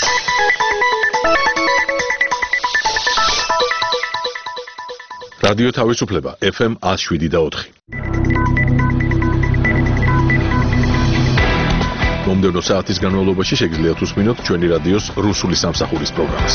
რადიო თავისუფლება FM 107.4. მომდევნო საათის განმავლობაში შეგიძლიათ უსმინოთ ჩვენი რადიოს რუსული სამსახურის პროგრამას.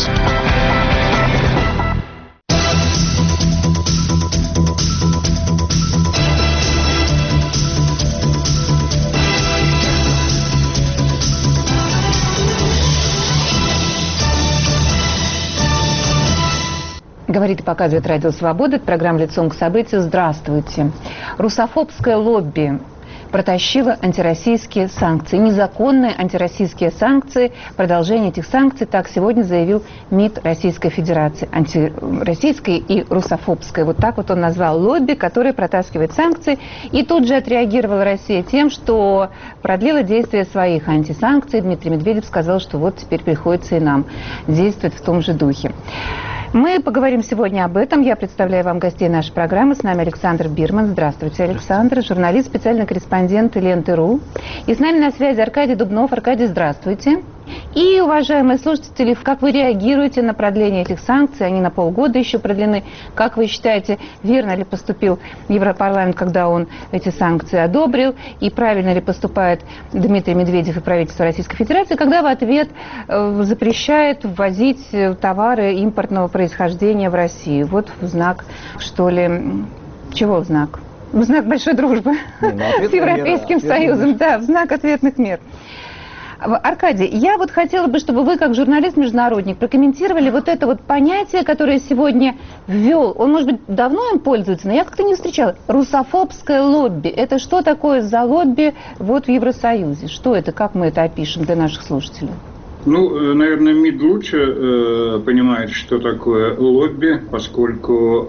Говорит и показывает Радио Свобода. Это программа «Лицом к событию». Здравствуйте. Русофобское лобби протащило антироссийские санкции. Незаконные антироссийские санкции. Продолжение этих санкций, так сегодня заявил МИД Российской Федерации. Антироссийское и русофобское. Вот так вот он назвал лобби, которое протаскивает санкции. И тут же отреагировала Россия тем, что продлила действие своих антисанкций. Дмитрий Медведев сказал, что вот теперь приходится и нам действовать в том же духе. Мы поговорим сегодня об этом. Я представляю вам гостей нашей программы. С нами Александр Бирман. Здравствуйте, Александр. Журналист, специальный корреспондент Ленты.ру. И с нами на связи Аркадий Дубнов. Аркадий, здравствуйте. И, уважаемые слушатели, как вы реагируете на продление этих санкций? Они на полгода еще продлены. Как вы считаете, верно ли поступил Европарламент, когда он эти санкции одобрил? И правильно ли поступает Дмитрий Медведев и правительство Российской Федерации, когда в ответ запрещает ввозить товары импортного происхождения в Россию? Вот в знак, что ли, чего в знак? В знак большой дружбы с Европейским Союзом. Да, в знак ответных мер. Аркадий, я вот хотела бы, чтобы вы, как журналист-международник, прокомментировали вот это вот понятие, которое сегодня ввел. Он, может быть, давно им пользуется, но я как-то не встречала. Русофобское лобби. Это что такое за лобби вот в Евросоюзе? Что это? Как мы это опишем для наших слушателей? Ну, наверное, МИД лучше понимает, что такое лобби, поскольку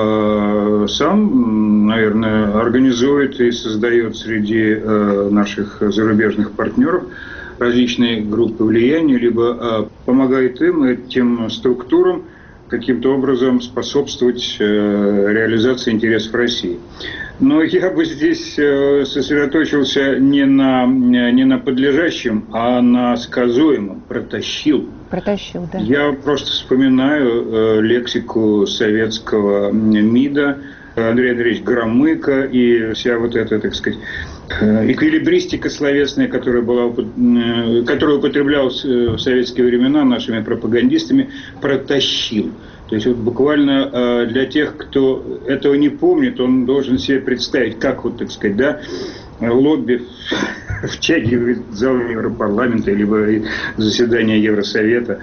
сам, наверное, организует и создает среди наших зарубежных партнеров различные группы влияния, либо помогает им, этим структурам, каким-то образом способствовать реализации интересов России. Но я бы здесь сосредоточился не на подлежащем, а на сказуемом. Протащил. Протащил, да. Я просто вспоминаю лексику советского МИДа, Андрей Андреевич Громыко и вся вот эта, так сказать, эквилибристика словесная, которая употреблялась в советские времена нашими пропагандистами, протащил. То есть вот буквально для тех, кто этого не помнит, он должен себе представить, как вот, так сказать, да, лобби втягивает зал Европарламента либо заседания Евросовета,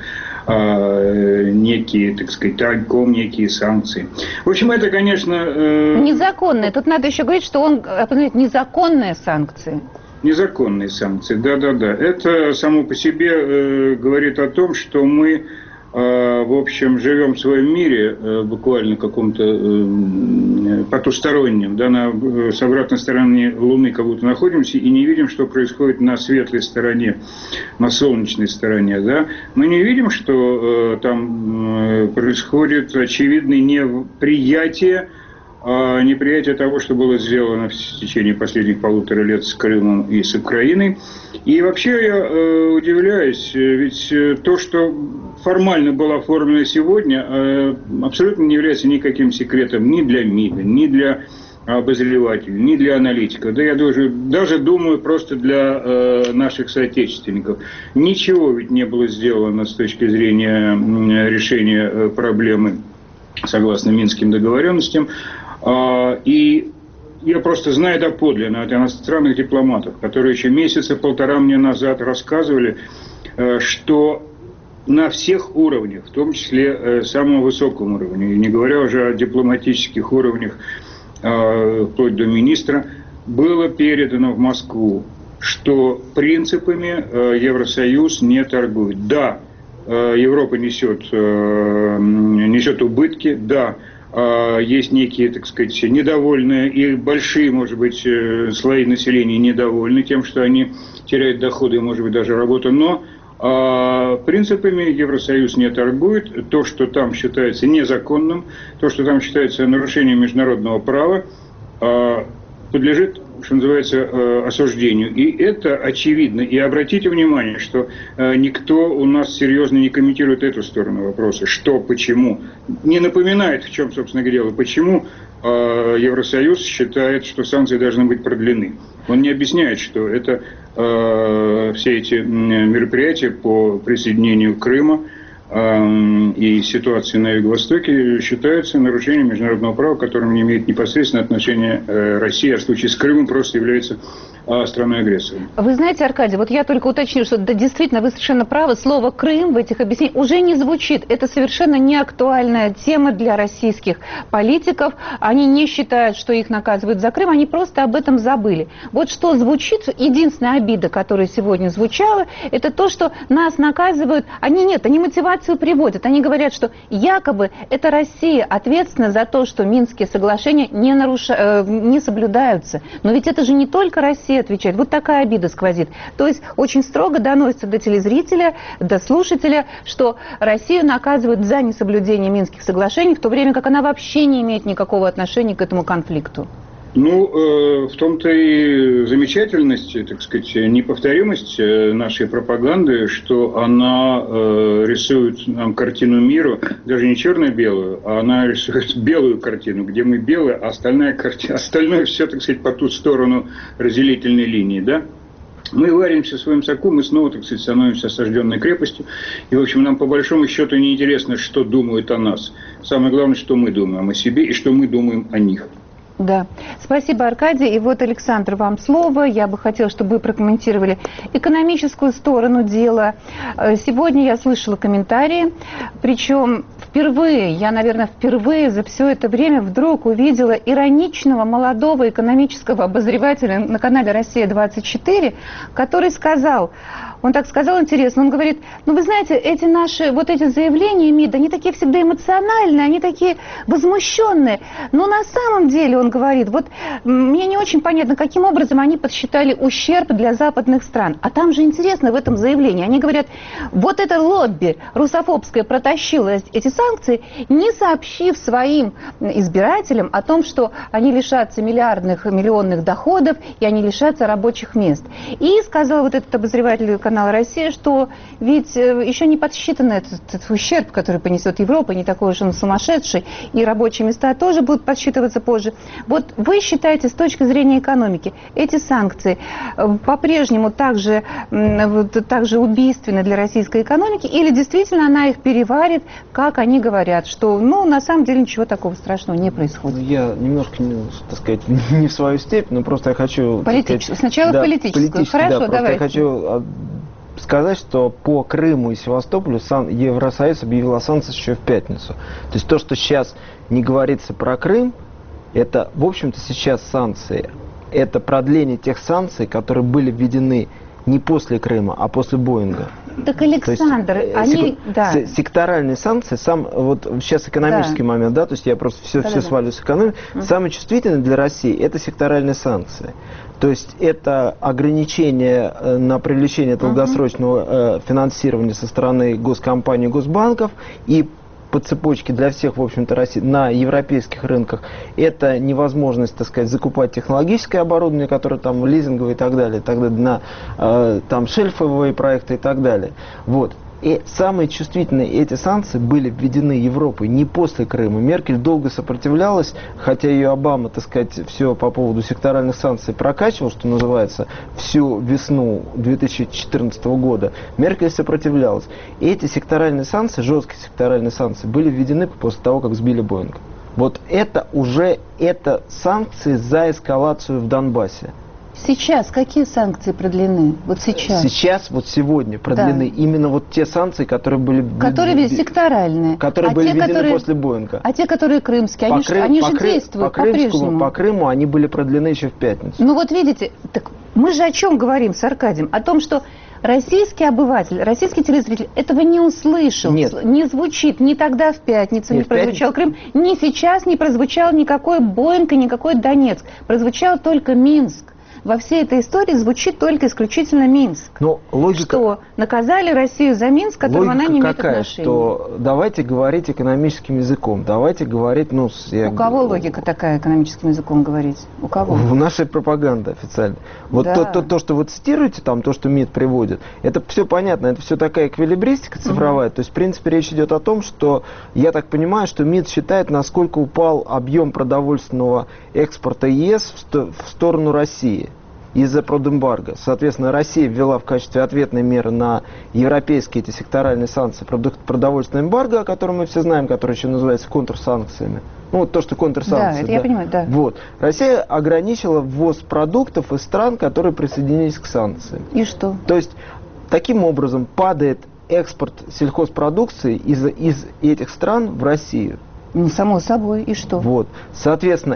некие, так сказать, тайком некие санкции. В общем, это, конечно... Незаконные. Тут надо еще говорить, что он определяет незаконные санкции. Незаконные санкции, да-да-да. Это само по себе говорит о том, что мы, в общем, живем в своем мире, буквально каком-то потустороннем, да, с обратной стороны Луны как будто находимся и не видим, что происходит на светлой стороне, на солнечной стороне, да. Мы не видим, что там происходит очевидное неприятие того, что было сделано в течение последних 1,5 лет с Крымом и с Украиной. И вообще я удивляюсь, ведь то, что формально было оформлено сегодня, абсолютно не является никаким секретом ни для МИДа, ни для обозревателей, ни для аналитиков. Да я даже думаю, просто для наших соотечественников. Ничего ведь не было сделано с точки зрения решения проблемы согласно Минским договоренностям. И я просто знаю доподлинно от иностранных дипломатов, которые еще месяца полтора мне назад рассказывали, что на всех уровнях, в том числе самого высокого уровня, и не говоря уже о дипломатических уровнях, вплоть до министра, было передано в Москву, что принципами Евросоюз не торгует. Да, Европа несет убытки, да, есть некие, так сказать, недовольные и большие, может быть, слои населения недовольны тем, что они теряют доходы и, может быть, даже работу, но принципами Евросоюз не торгует. То, что там считается незаконным, то, что там считается нарушением международного права, подлежит что называется, осуждению. И это очевидно. И обратите внимание, что никто у нас серьезно не комментирует эту сторону вопроса. Что, почему. Не напоминает, в чем, собственно говоря, почему Евросоюз считает, что санкции должны быть продлены. Он не объясняет, что это все эти мероприятия по присоединению Крыма и ситуации на Юго-Востоке считаются нарушением международного права, к которым не имеет непосредственное отношение Россия, а в случае с Крымом просто является страной-агрессором. Вы знаете, Аркадий, вот я только уточню, что да, действительно вы совершенно правы, слово «Крым» в этих объяснениях уже не звучит. Это совершенно не актуальная тема для российских политиков. Они не считают, что их наказывают за Крым, они просто об этом забыли. Вот что звучит, единственная обида, которая сегодня звучала, это то, что нас наказывают. Они мотивацию приводят. Они говорят, что якобы это Россия ответственна за то, что Минские соглашения не соблюдаются. Но ведь это же не только Россия отвечает. Вот такая обида сквозит. То есть очень строго доносится до телезрителя, до слушателя, что Россию наказывают за несоблюдение Минских соглашений, в то время как она вообще не имеет никакого отношения к этому конфликту. Ну, в том-то и замечательность, так сказать, неповторимость нашей пропаганды, что она рисует нам картину мира, даже не черно-белую, а она рисует белую картину, где мы белые, а остальное все, так сказать, по ту сторону разделительной линии, да? Мы варимся в своем соку, мы снова, так сказать, становимся осажденной крепостью. И, в общем, нам по большому счету не интересно, что думают о нас. Самое главное, что мы думаем о себе и что мы думаем о них. Да. Спасибо, Аркадий. И вот, Александр, вам слово. Я бы хотела, чтобы вы прокомментировали экономическую сторону дела. Сегодня я слышала комментарии, причем я, наверное, впервые за все это время вдруг увидела ироничного молодого экономического обозревателя на канале «Россия-24», который сказал, он так сказал интересно, он говорит, ну вы знаете, эти наши, вот эти заявления МИД, они такие всегда эмоциональные, они такие возмущенные, но на самом деле, он говорит, вот мне не очень понятно, каким образом они подсчитали ущерб для западных стран, а там же интересно в этом заявлении, они говорят, вот это лобби русофобское протащило эти санкции, не сообщив своим избирателям о том, что они лишатся миллионных доходов и они лишатся рабочих мест. И сказал вот этот обозреватель канала «Россия», что ведь еще не подсчитан этот ущерб, который понесет Европа, не такой уж он сумасшедший, и рабочие места тоже будут подсчитываться позже. Вот вы считаете, с точки зрения экономики, эти санкции по-прежнему также убийственны для российской экономики, или действительно она их переварит, как они говорят, что, ну, на самом деле ничего такого страшного не происходит? Я немножко, так сказать, не в свою степень, но просто я хочу... Политическую. Сначала да, политическую. Хорошо, да, давайте. Я хочу сказать, что по Крыму и Севастополю Евросоюз объявил о санкциях еще в пятницу. То есть то, что сейчас не говорится про Крым, это, в общем-то, сейчас санкции. Это продление тех санкций, которые были введены не после Крыма, а после Боинга. Так, Александр, секторальные санкции, вот сейчас экономический момент, да, то есть я просто все свалю с экономики. Самое чувствительное для России это секторальные санкции. То есть это ограничение на привлечение долгосрочного финансирования со стороны госкомпаний, госбанков и по цепочке для всех, в общем-то, России на европейских рынках. Это невозможность, так сказать, закупать технологическое оборудование, которое там лизинговое и так далее, на там шельфовые проекты и так далее. Вот. И самые чувствительные эти санкции были введены Европой не после Крыма. Меркель долго сопротивлялась, хотя ее Обама, так сказать, все по поводу секторальных санкций прокачивал, что называется, всю весну 2014 года. Меркель сопротивлялась. И эти секторальные санкции, жесткие секторальные санкции, были введены после того, как сбили Боинг. Вот это уже санкции за эскалацию в Донбассе. Сейчас какие санкции продлены? Вот сейчас? Сейчас, вот сегодня продлены именно вот те санкции, которые были... Которые секторальные. Которые были введены после Боинга. А те, которые крымские, они же действуют по-прежнему. По Крыму они были продлены еще в пятницу. Ну вот видите, так мы же о чем говорим с Аркадием? О том, что российский обыватель, российский телезритель этого не услышал. Нет. Не звучит ни тогда в пятницу, не прозвучал Крым, ни сейчас не прозвучал никакой Боинг и никакой Донецк. Прозвучал только Минск. во всей этой истории звучит только исключительно Минск. Но логика... Что наказали Россию за Минск, к которому она не имеет какая, отношения. Что давайте говорить экономическим языком, давайте говорить... Ну, У кого логика такая экономическим языком говорить? У кого? В нашей пропаганде официально. Вот да. то, что вы цитируете, там, то, что МИД приводит, это все понятно, это все такая эквилибристика цифровая. То есть, в принципе, речь идет о том, что, я так понимаю, что МИД считает, насколько упал объем продовольственного экспорта ЕС в сторону России из-за продэмбарго. Соответственно, Россия ввела в качестве ответной меры на европейские эти секторальные санкции продовольственное эмбарго, о котором мы все знаем, которое еще называется контрсанкциями. Ну, вот то, что контрсанкции. Да, это я понимаю, да. Вот. Россия ограничила ввоз продуктов из стран, которые присоединились к санкциям. И что? То есть, таким образом, падает экспорт сельхозпродукции из этих стран в Россию. Ну, само собой, и что? Вот. Соответственно,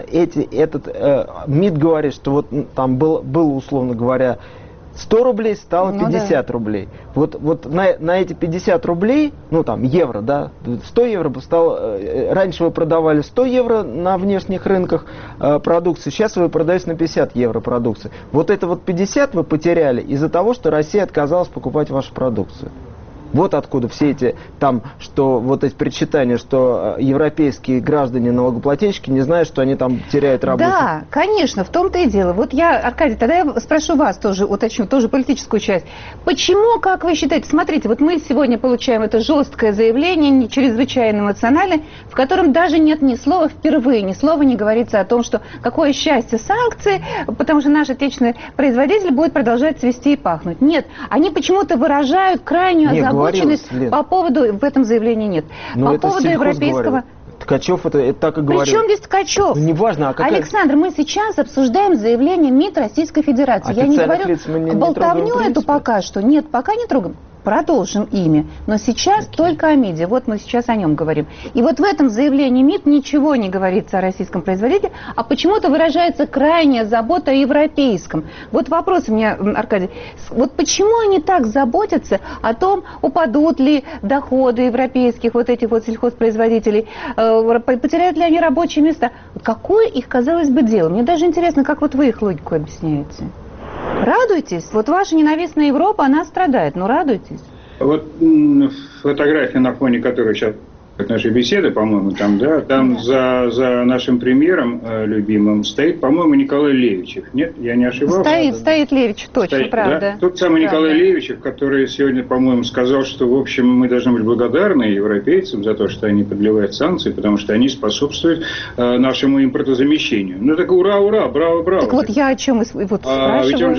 МИД говорит, что вот там было, условно говоря, 100 рублей стало 50 рублей. Вот на эти 50 рублей, ну там евро, да, 100 евро стало, раньше вы продавали 100 евро на внешних рынках продукции, сейчас вы продаете на 50 евро продукции. Вот это вот 50 вы потеряли из-за того, что Россия отказалась покупать вашу продукцию. Вот откуда все эти, там, что вот эти причитания, что европейские граждане налогоплательщики не знают, что они там теряют работу. Да, конечно, в том-то и дело. Вот я, Аркадий, тогда я спрошу вас тоже, уточню, тоже политическую часть. Почему, как вы считаете, смотрите, вот мы сегодня получаем это жесткое заявление, чрезвычайно эмоциональное, в котором даже нет ни слова впервые, ни слова не говорится о том, что какое счастье санкции, потому что наш отечественный производитель будет продолжать цвести и пахнуть. Нет, они почему-то выражают крайнюю озабоченность по поводу, в этом заявлении нет, но по поводу европейского... Ткачев это так и говорил. Причем здесь Ткачев? Ну, неважно, а какая... Александр, мы сейчас обсуждаем заявление МИД Российской Федерации. Я не говорю болтовню эту пока что. Нет, пока не трогаем. Продолжим ими. Но сейчас только о МИДе. Вот мы сейчас о нем говорим. И вот в этом заявлении МИД ничего не говорится о российском производителе, а почему-то выражается крайняя забота о европейском. Вот вопрос у меня, Аркадий. Вот почему они так заботятся о том, упадут ли доходы европейских вот этих вот сельхозпроизводителей, потеряют ли они рабочие места? Какое их, казалось бы, дело? Мне даже интересно, как вот вы их логику объясняете. Радуйтесь. Вот ваша ненавистная Европа, она страдает. Но радуйтесь. Вот фотография, на фоне которой сейчас нашей беседы, по-моему, там, да, там за нашим премьером любимым стоит, по-моему, Николай Левичев. Нет, я не ошибался? Стоит Левичев, точно, стоит, правда. Да? Тот самый Николай Левичев, который сегодня, по-моему, сказал, что, в общем, мы должны быть благодарны европейцам за то, что они продлевают санкции, потому что они способствуют нашему импортозамещению. Ну, так ура, ура, браво, браво. Так вот я о чем вот спрашиваю. Ведь он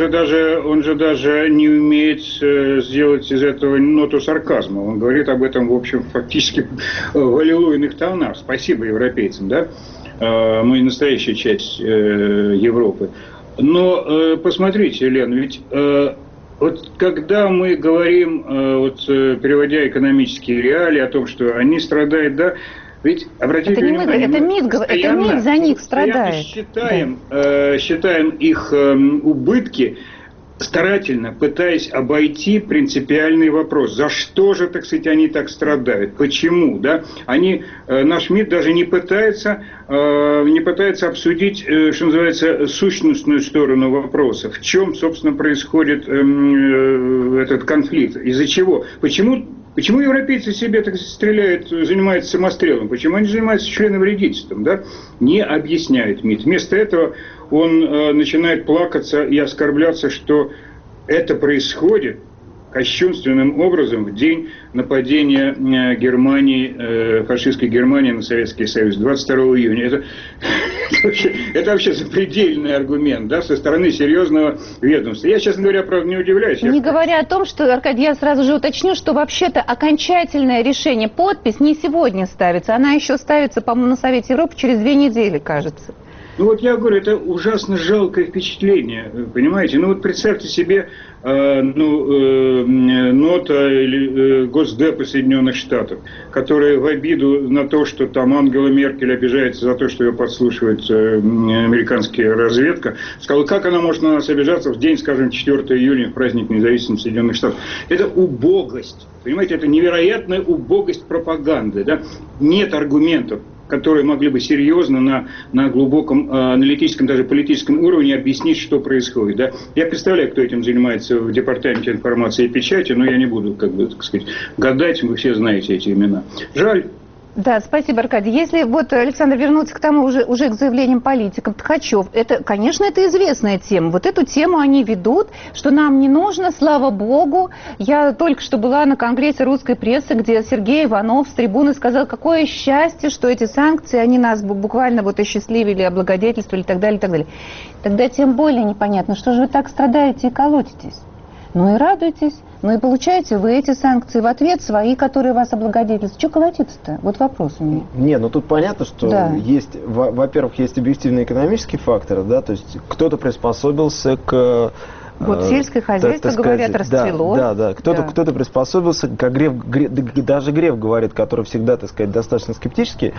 же даже не умеет сделать из этого ноту сарказма. Он говорит об этом, в общем, фактически в аллилуйных тонах. Спасибо европейцам, да? Мы настоящая часть Европы. Но посмотрите, Лен, ведь вот когда мы говорим, вот переводя экономические реалии о том, что они страдают, да, ведь обратите внимание, это МИД за них страдает. Считаем их убытки, старательно пытаясь обойти принципиальный вопрос. За что же, так сказать, они так страдают? Почему? Да? Наш МИД даже не пытается обсудить, что называется, сущностную сторону вопроса. В чем, собственно, происходит этот конфликт? Из-за чего? Почему европейцы себе так стреляют, занимаются самострелом? Почему они занимаются членовредительством? Да? Не объясняет МИД. Вместо этого он начинает плакаться и оскорбляться, что это происходит кощунственным образом в день нападения Германии, фашистской Германии на Советский Союз, 22 июня. Это вообще запредельный аргумент, да, со стороны серьезного ведомства. Я, честно говоря, правда, не удивляюсь. Не говоря о том, что, Аркадий, я сразу же уточню, что вообще-то окончательное решение, подпись не сегодня ставится, она еще ставится, по-моему, на Совете Европы через 2 недели, кажется. Ну вот я говорю, это ужасно жалкое впечатление, понимаете? Ну вот представьте себе нота или Госдепа Соединенных Штатов, которая в обиду на то, что там Ангела Меркель обижается за то, что ее подслушивает американская разведка, сказала, как она может на нас обижаться в день, скажем, 4 июля, в праздник независимости Соединенных Штатов. Это убогость, понимаете, это невероятная убогость пропаганды, да? Нет аргументов. которые могли бы серьезно на глубоком аналитическом, даже политическом уровне объяснить, что происходит. Да? Я представляю, кто этим занимается в Департаменте информации и печати, но я не буду, так сказать, гадать, вы все знаете эти имена. Жаль. Да, спасибо, Аркадий. Если вот, Александр, вернуться к тому уже к заявлениям политиков, Ткачев, это, конечно, это известная тема. Вот эту тему они ведут, что нам не нужно, слава богу. Я только что была на конгрессе русской прессы, где Сергей Иванов с трибуны сказал, какое счастье, что эти санкции, они нас буквально вот осчастливили, облагодетельствовали и так далее, и так далее. Тогда тем более непонятно, что же вы так страдаете и колотитесь. Ну и радуйтесь, ну и получаете вы эти санкции в ответ свои, которые вас облагодетельствуют. Что колотиться-то? Вот вопрос у меня. Не, ну тут понятно, что есть, во-первых, есть объективные экономические факторы, да, то есть кто-то приспособился к... Вот сельское хозяйство, говорят, расцвело. Да. Кто-то приспособился, как даже Греф говорит, который всегда, так сказать, достаточно скептически,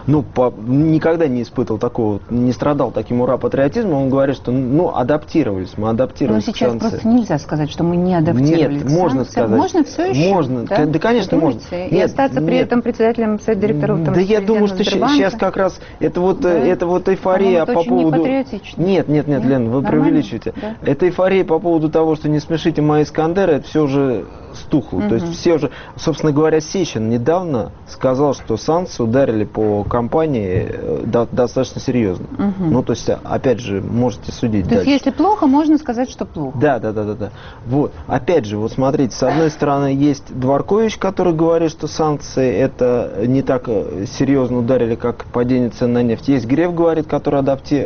никогда не испытывал такого, не страдал таким ура-патриотизмом, он говорит, что, адаптировались, мы адаптировались к санкциям. Но сейчас просто нельзя сказать, что мы не адаптировались. Нет, можно сказать. Можно все еще? Можно, да конечно, можно. И остаться при этом председателем совета директоров. Да я думаю, что сейчас как раз это вот эйфория по поводу... Нет, Лен, вы преувеличиваете. Это эйфория по поводу того, что не смешите мои Искандеры, это все уже стухло. То есть все уже, собственно говоря, Сечин недавно сказал, что санкции ударили по компании достаточно серьезно. Ну, то есть, опять же, можете судить дальше. То есть, если плохо, можно сказать, что плохо. Да. Вот, опять же, вот смотрите, с одной стороны, есть Дворкович, который говорит, что санкции это не так серьезно ударили, как падение цен на нефть. Есть Греф, говорит, который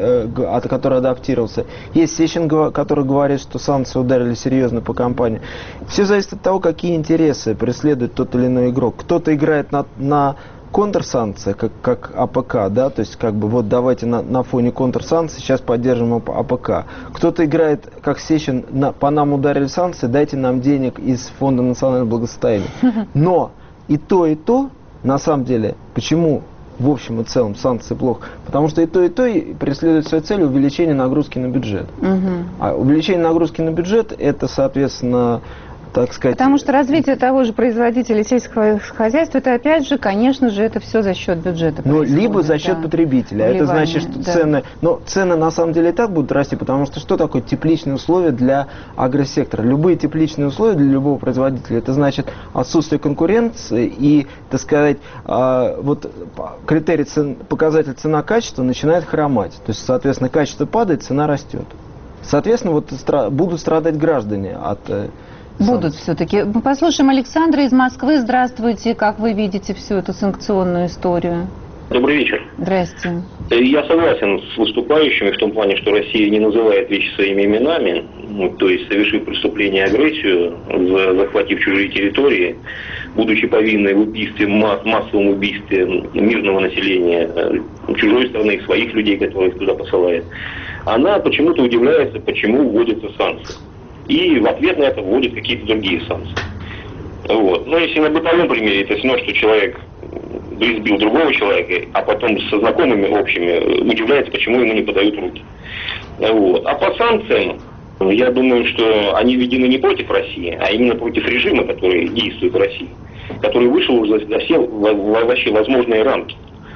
адаптировался. Есть Сечин, который говорит, что санкции ударили серьезно по компании. Все зависит от того, какие интересы преследует тот или иной игрок. Кто-то играет на контрсанкции, как АПК, да, то есть как бы вот давайте на фоне контрсанкций сейчас поддержим АПК. Кто-то играет, как Сечин, по нам ударили санкции, дайте нам денег из Фонда национального благосостояния. Но и то, на самом деле, почему в общем и целом санкции плохо? Потому что и то преследует свою цель увеличение нагрузки на бюджет. А увеличение нагрузки на бюджет это, соответственно, так сказать... Потому что развитие того же производителя сельского хозяйства, это опять же, конечно же, это все за счет бюджета. Либо за счет потребителя. Это значит, что цены... Но цены на самом деле и так будут расти, потому что такое тепличные условия для агросектора? Любые тепличные условия для любого производителя, это значит отсутствие конкуренции и, так сказать, вот критерий показатель цена-качество начинает хромать. То есть, соответственно, качество падает, цена растет. Соответственно, вот будут страдать граждане от... Будут все-таки. Мы послушаем Александра из Москвы. Здравствуйте. Как вы видите всю эту санкционную историю? Добрый вечер. Здрасте. Я согласен с выступающими в том плане, что Россия не называет вещи своими именами, то есть совершив преступление и агрессию, захватив чужие территории, будучи повинной в убийстве, массовом убийстве мирного населения, чужой страны, своих людей, которых туда посылает, она почему-то удивляется, почему вводятся санкции. И в ответ на это вводят какие-то другие санкции. Вот. Но если на бытовом примере, это все равно, что человек избил другого человека, а потом со знакомыми общими удивляется, почему ему не подают руки. Вот. А по санкциям, я думаю, что они введены не против России, а именно против режима, который действует в России, который вышел уже за все вообще возможные рамки.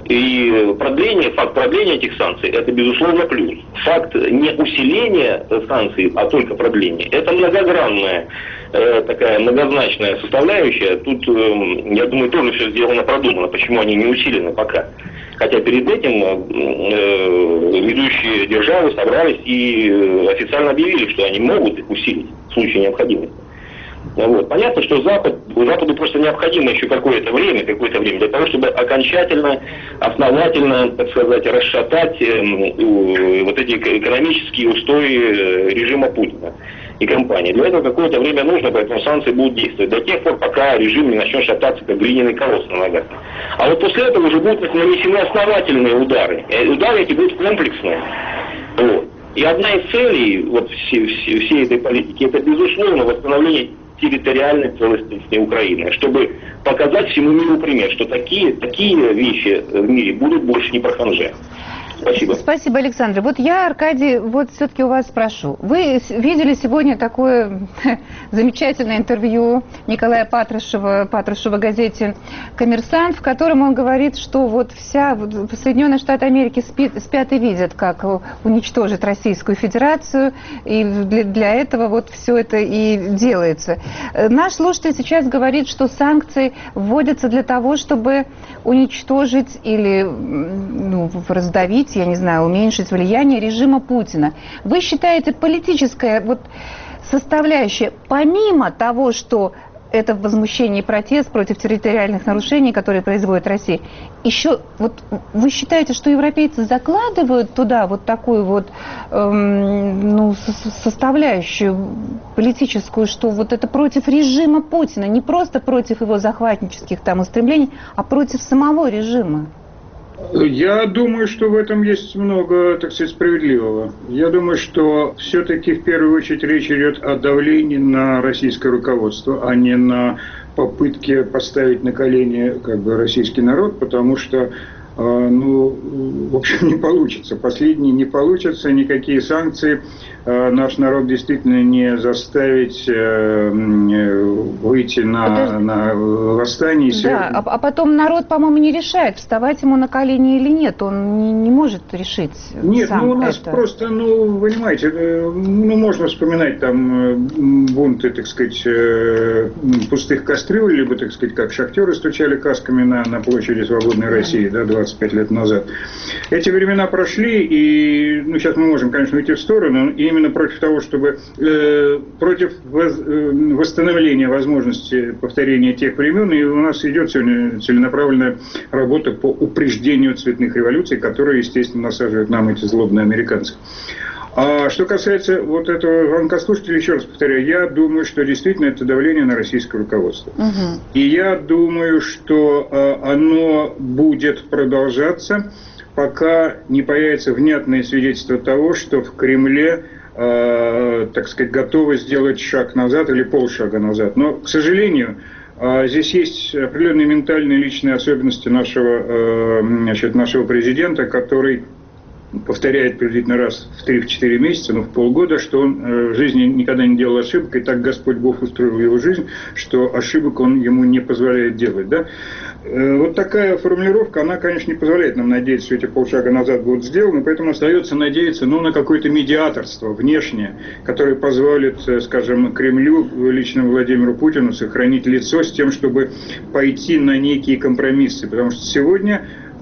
И факт продления этих санкций, это безусловно плюс. Факт не усиления санкций, а только продления, это многогранная, такая многозначная составляющая. Тут, я думаю, тоже все сделано продумано, почему они не усилены пока. Хотя перед этим ведущие державы собрались и официально объявили, что они могут их усилить в случае необходимости. Вот. Понятно, что Западу просто необходимо еще какое-то время для того, чтобы окончательно, основательно, так сказать, расшатать вот эти экономические устои режима Путина и компании. Для этого какое-то время нужно, поэтому санкции будут действовать до тех пор, пока режим не начнет шататься, как глиняный колосс на ногах. А вот после этого уже будут нанесены основательные удары. Удары эти будут комплексные. Вот. И одна из целей вот всей этой политики, это, безусловно, восстановление территориальной целостности Украины, чтобы показать всему миру пример, что такие вещи в мире будут больше не про ханже. Спасибо. Спасибо, Александр. Вот я, Аркадий, вот все-таки у вас спрошу. Вы видели сегодня такое замечательное интервью Николая Патрушева в газете «Коммерсант», в котором он говорит, что вот Соединенные Штаты Америки спят и видят, как уничтожить Российскую Федерацию, и для этого вот все это и делается. Наш слушатель сейчас говорит, что санкции вводятся для того, чтобы уничтожить или раздавить, я не знаю, уменьшить влияние режима Путина. Вы считаете, политическая составляющая, помимо того, что это возмущение и протест против территориальных нарушений, которые производит Россия, еще вы считаете, что европейцы закладывают туда вот такую составляющую политическую, что вот это против режима Путина, не просто против его захватнических устремлений, а против самого режима? Я думаю, что в этом есть много, так сказать, справедливого. Я думаю, что все-таки в первую очередь речь идет о давлении на российское руководство, а не на попытке поставить на колени российский народ, потому что в общем, не получится. Последние не получатся, никакие санкции наш народ действительно не заставить выйти на восстание. Да, а потом народ, по-моему, не решает, вставать ему на колени или нет. Он не может решить Нет, сам у нас это. просто, понимаете, можно вспоминать там бунты, так сказать, пустых кастрюль, либо, так сказать, как шахтеры стучали касками на площади Свободной России, 25 лет назад. Эти времена прошли, и сейчас мы можем, конечно, уйти в сторону, и именно против того, чтобы против восстановления возможности повторения тех времен, и у нас идет сегодня целенаправленная работа по упреждению цветных революций, которые, естественно, насаживают нам эти злобные американцы. А что касается этого звонка слушателя, еще раз повторяю, я думаю, что действительно это давление на российское руководство. Угу. И я думаю, что оно будет продолжаться, пока не появится внятное свидетельство того, что в Кремле, так сказать, готовы сделать шаг назад или полшага назад. Но, к сожалению, здесь есть определенные ментальные личные особенности нашего президента, который повторяет приблизительно раз в 3-4 месяца, в полгода, что он в жизни никогда не делал ошибок, и так Господь Бог устроил его жизнь, что ошибок он ему не позволяет делать. Да? Вот такая формулировка, она, конечно, не позволяет нам надеяться, что эти полшага назад будут сделаны, поэтому остается надеяться на какое-то медиаторство внешнее, которое позволит, скажем, Кремлю, лично Владимиру Путину, сохранить лицо с тем, чтобы пойти на некие компромиссы, потому что сегодня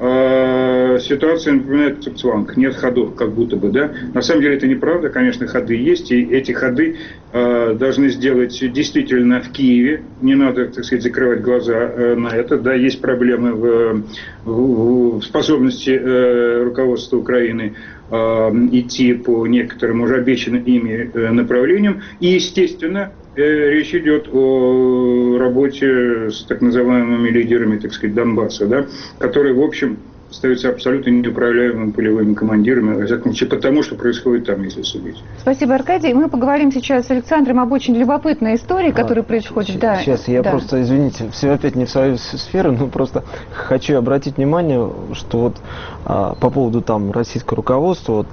ситуация напоминает цуцванг, нет ходов, как будто бы, да. На самом деле это неправда, конечно, ходы есть, и эти ходы должны сделать действительно в Киеве. Не надо, так сказать, закрывать глаза на это. Да, есть проблемы в способности руководства Украины идти по некоторым уже обещанным ими направлениям. И, естественно, речь идет о работе с так называемыми лидерами, так сказать, Донбасса, да, которые, в общем, остаются абсолютно неуправляемыми полевыми командирами, во всяком случае, потому что происходит там, если судить. Спасибо, Аркадий. Мы поговорим сейчас с Александром об очень любопытной истории, которая происходит. Сейчас я просто, извините, все опять не в свою сферу, но просто хочу обратить внимание, что по поводу российского руководства,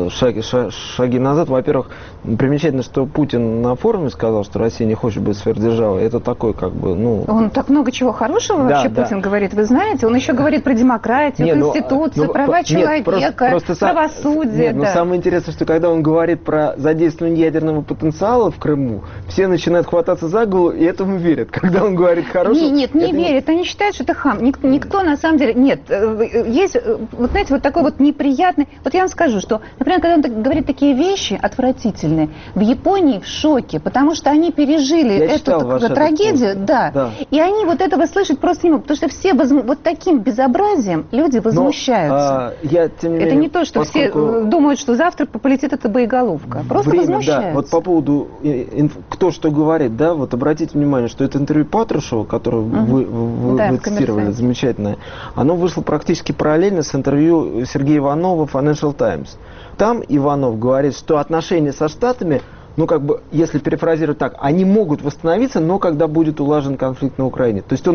шаги назад, во-первых, примечательно, что Путин на форуме сказал, что Россия не хочет быть сверхдержавой. Это такой, Он так много чего хорошего вообще Путин говорит, вы знаете? Он еще говорит про демократию, Конституцию, права человека, правосудие. Но самое интересное, что когда он говорит про задействование ядерного потенциала в Крыму, все начинают хвататься за голову и этому верят. Когда он говорит хорошо... Нет, не верят. Они считают, что это хам. Никто на самом деле... Нет. Есть, знаете, такой неприятный... Я вам скажу, что, например, когда он говорит такие вещи отвратительные, в Японии в шоке, потому что они пережили эту трагедию, и они этого слышать просто не могут, потому что все таким безобразием люди возмущаются. Тем не менее, это не то, что все думают, что завтра полетит эта боеголовка. Просто возмущаются. Да. По поводу кто что говорит, обратите внимание, что это интервью Патрушева, которое вы цитировали, замечательное, оно вышло практически параллельно с интервью Сергея Иванова в Financial Times. Там Иванов говорит, что отношения со Штатами ну, как бы, если перефразировать так, они могут восстановиться, но когда будет улажен конфликт на Украине. То есть он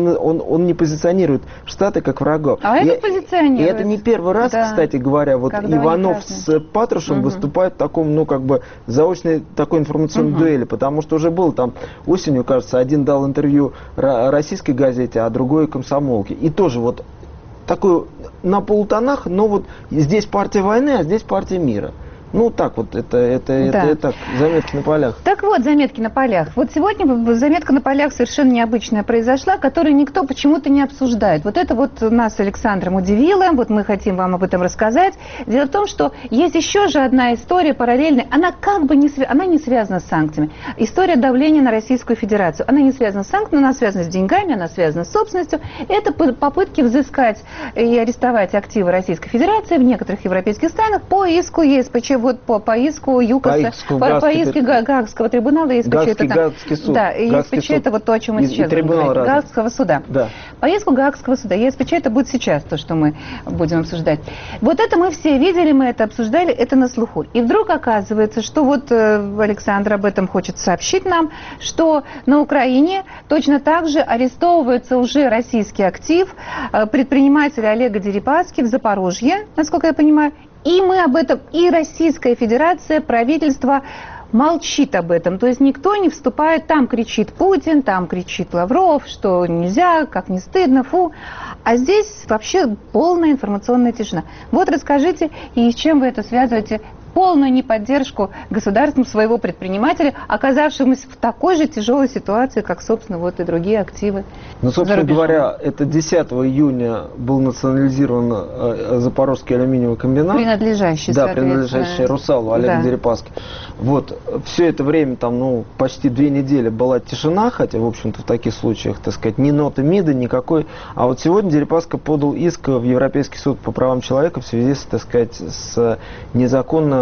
не позиционирует Штаты как врагов. А это позиционирует. И это не первый раз, да, кстати говоря, вот когда Иванов с Патрушем выступают в таком, ну, как бы, заочной такой информационной дуэли, потому что уже был там осенью, кажется, один дал интервью российской газете, а другой комсомолке. И тоже вот такой на полутонах, но вот здесь партия войны, а здесь партия мира. Ну, так вот, это так, заметки на полях. Так вот, заметки на полях. Вот сегодня заметка на полях совершенно необычная произошла, которую никто почему-то не обсуждает. Вот это вот нас с Александром удивило, вот мы хотим вам об этом рассказать. Дело в том, что есть еще же одна история параллельная, она как бы она не связана с санкциями. История давления на Российскую Федерацию. Она не связана с санкциями, она связана с деньгами, она связана с собственностью. Это попытки взыскать и арестовать активы Российской Федерации в некоторых европейских странах по иску ЕСПЧ. Вот по иску ЮКОСа, по иску Гаагского трибунала, Гаагский суд. Да, и ЕСПЧ это вот то, о чем мы сейчас говорим. Гаагского суда. Да. По иску Гаагского суда. ЕСПЧ это будет сейчас то, что мы будем обсуждать. Вот это мы все видели, мы это обсуждали, это на слуху. И вдруг оказывается, что вот Александр об этом хочет сообщить нам, что на Украине точно так же арестовывается уже российский актив предпринимателя Олега Дерипаски в Запорожье, насколько я понимаю. И мы об этом, и Российская Федерация, правительство молчит об этом. То есть никто не вступает, там кричит Путин, там кричит Лавров, что нельзя, как не стыдно, фу. А здесь вообще полная информационная тишина. Вот расскажите, и с чем вы это связываете? Полную неподдержку государством своего предпринимателя, оказавшемуся в такой же тяжелой ситуации, как, собственно, вот и другие активы. Ну, собственно говоря, это 10 июня был национализирован Запорожский алюминиевый комбинат. Принадлежащий, да, принадлежащий Русалу, Олегу Дерипаске. Вот, все это время, там, ну, почти 2 недели была тишина, хотя, в общем-то, в таких случаях, так сказать, ни ноты МИДа, никакой. А вот сегодня Дерипаска подал иск в Европейский суд по правам человека в связи с, так сказать, с незаконно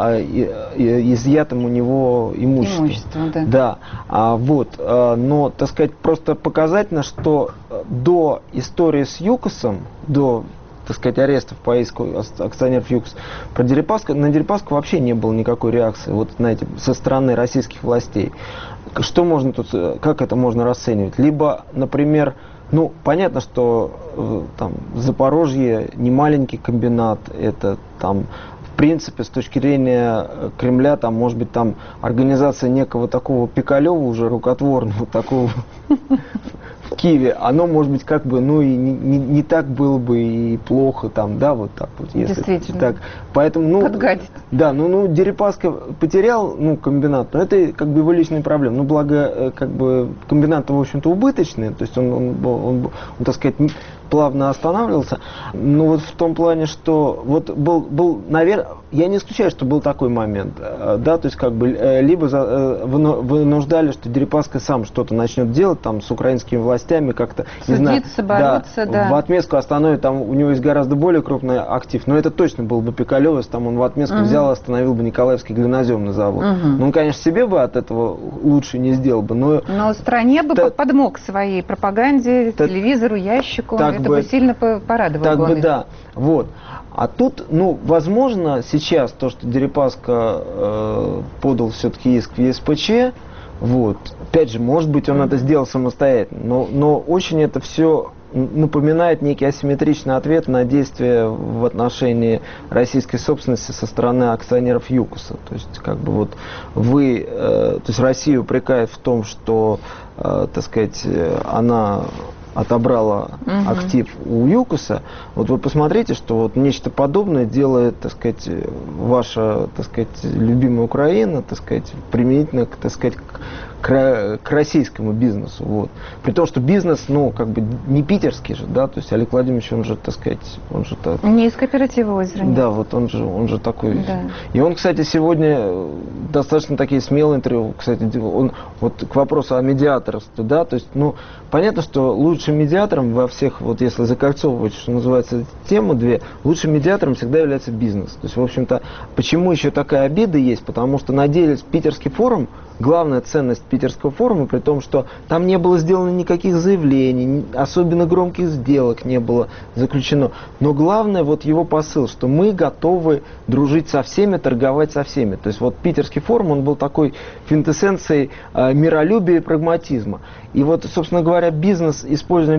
изъятым у него имуществом. Да. Но, так сказать, просто показательно, что до истории с ЮКОСом, до, так сказать, арестов по иску акционеров ЮКОС, на Дерипаску вообще не было никакой реакции, вот, знаете, со стороны российских властей. Что можно тут, как это можно расценивать? Либо, например, ну, понятно, что там Запорожье не маленький комбинат, это там, в принципе, с точки зрения Кремля, там, может быть, там организация некого такого Пикалева, уже рукотворного, такого в Киеве, оно, может быть, как бы, ну, и не так было бы и плохо, там, да, вот так вот. Если действительно. Так. Поэтому, ну, подгадит. Да, ну, Дерипаска потерял, ну, комбинат, но это, как бы, его личная проблема. Ну, благо, как бы, комбинат, в общем-то, убыточный, то есть он, так сказать, плавно останавливался. Ну, вот в том плане, что вот был, наверное, я не исключаю, что был такой момент, да, то есть, как бы, либо вынуждали, что Дерипаска сам что-то начнет делать, там, с украинскими властями, как-то, не знаю, бороться, да, в отместку остановить, там, у него есть гораздо более крупный актив, но это точно был бы Пикалев, если там он в отместку взял и остановил бы Николаевский глиноземный завод. Ну, он, конечно, себе бы от этого лучше не сделал бы, но стране бы подмог своей пропаганде, телевизору, ящику, это бы сильно порадовало. Так бы, да, вот. А тут, ну, возможно, сейчас то, что Дерипаска подал все-таки иск в ЕСПЧ, вот, опять же, может быть, он это сделал самостоятельно, но очень это все напоминает некий асимметричный ответ на действия в отношении российской собственности со стороны акционеров ЮКОСа. То есть, как бы вот то есть Россию упрекают в том, что, так сказать, она отобрала актив у ЮКОСа. Вот вы посмотрите, что вот нечто подобное делает, так сказать, ваша, так сказать, любимая Украина, так сказать, применительно, так сказать, к российскому бизнесу. Вот. При том, что бизнес, ну, как бы не питерский же, да, то есть Олег Владимирович, он же, так сказать, он же так... Не из кооператива озера. Да, вот он же такой. Да. И он, кстати, сегодня достаточно такие смелые интервью, кстати, он вот к вопросу о медиаторстве, да, то есть, ну, понятно, что лучшим медиатором во всех, вот если закольцовывать, что называется, тему две, лучшим медиатором всегда является бизнес. То есть, в общем-то, почему еще такая обида есть? Потому что на деле питерский форум главная ценность Питерского форума, при том, что там не было сделано никаких заявлений, особенно громких сделок не было заключено. Но главное вот его посыл, что мы готовы дружить со всеми, торговать со всеми. То есть вот Питерский форум, он был такой квинтэссенцией миролюбия и прагматизма. И вот, собственно говоря, использование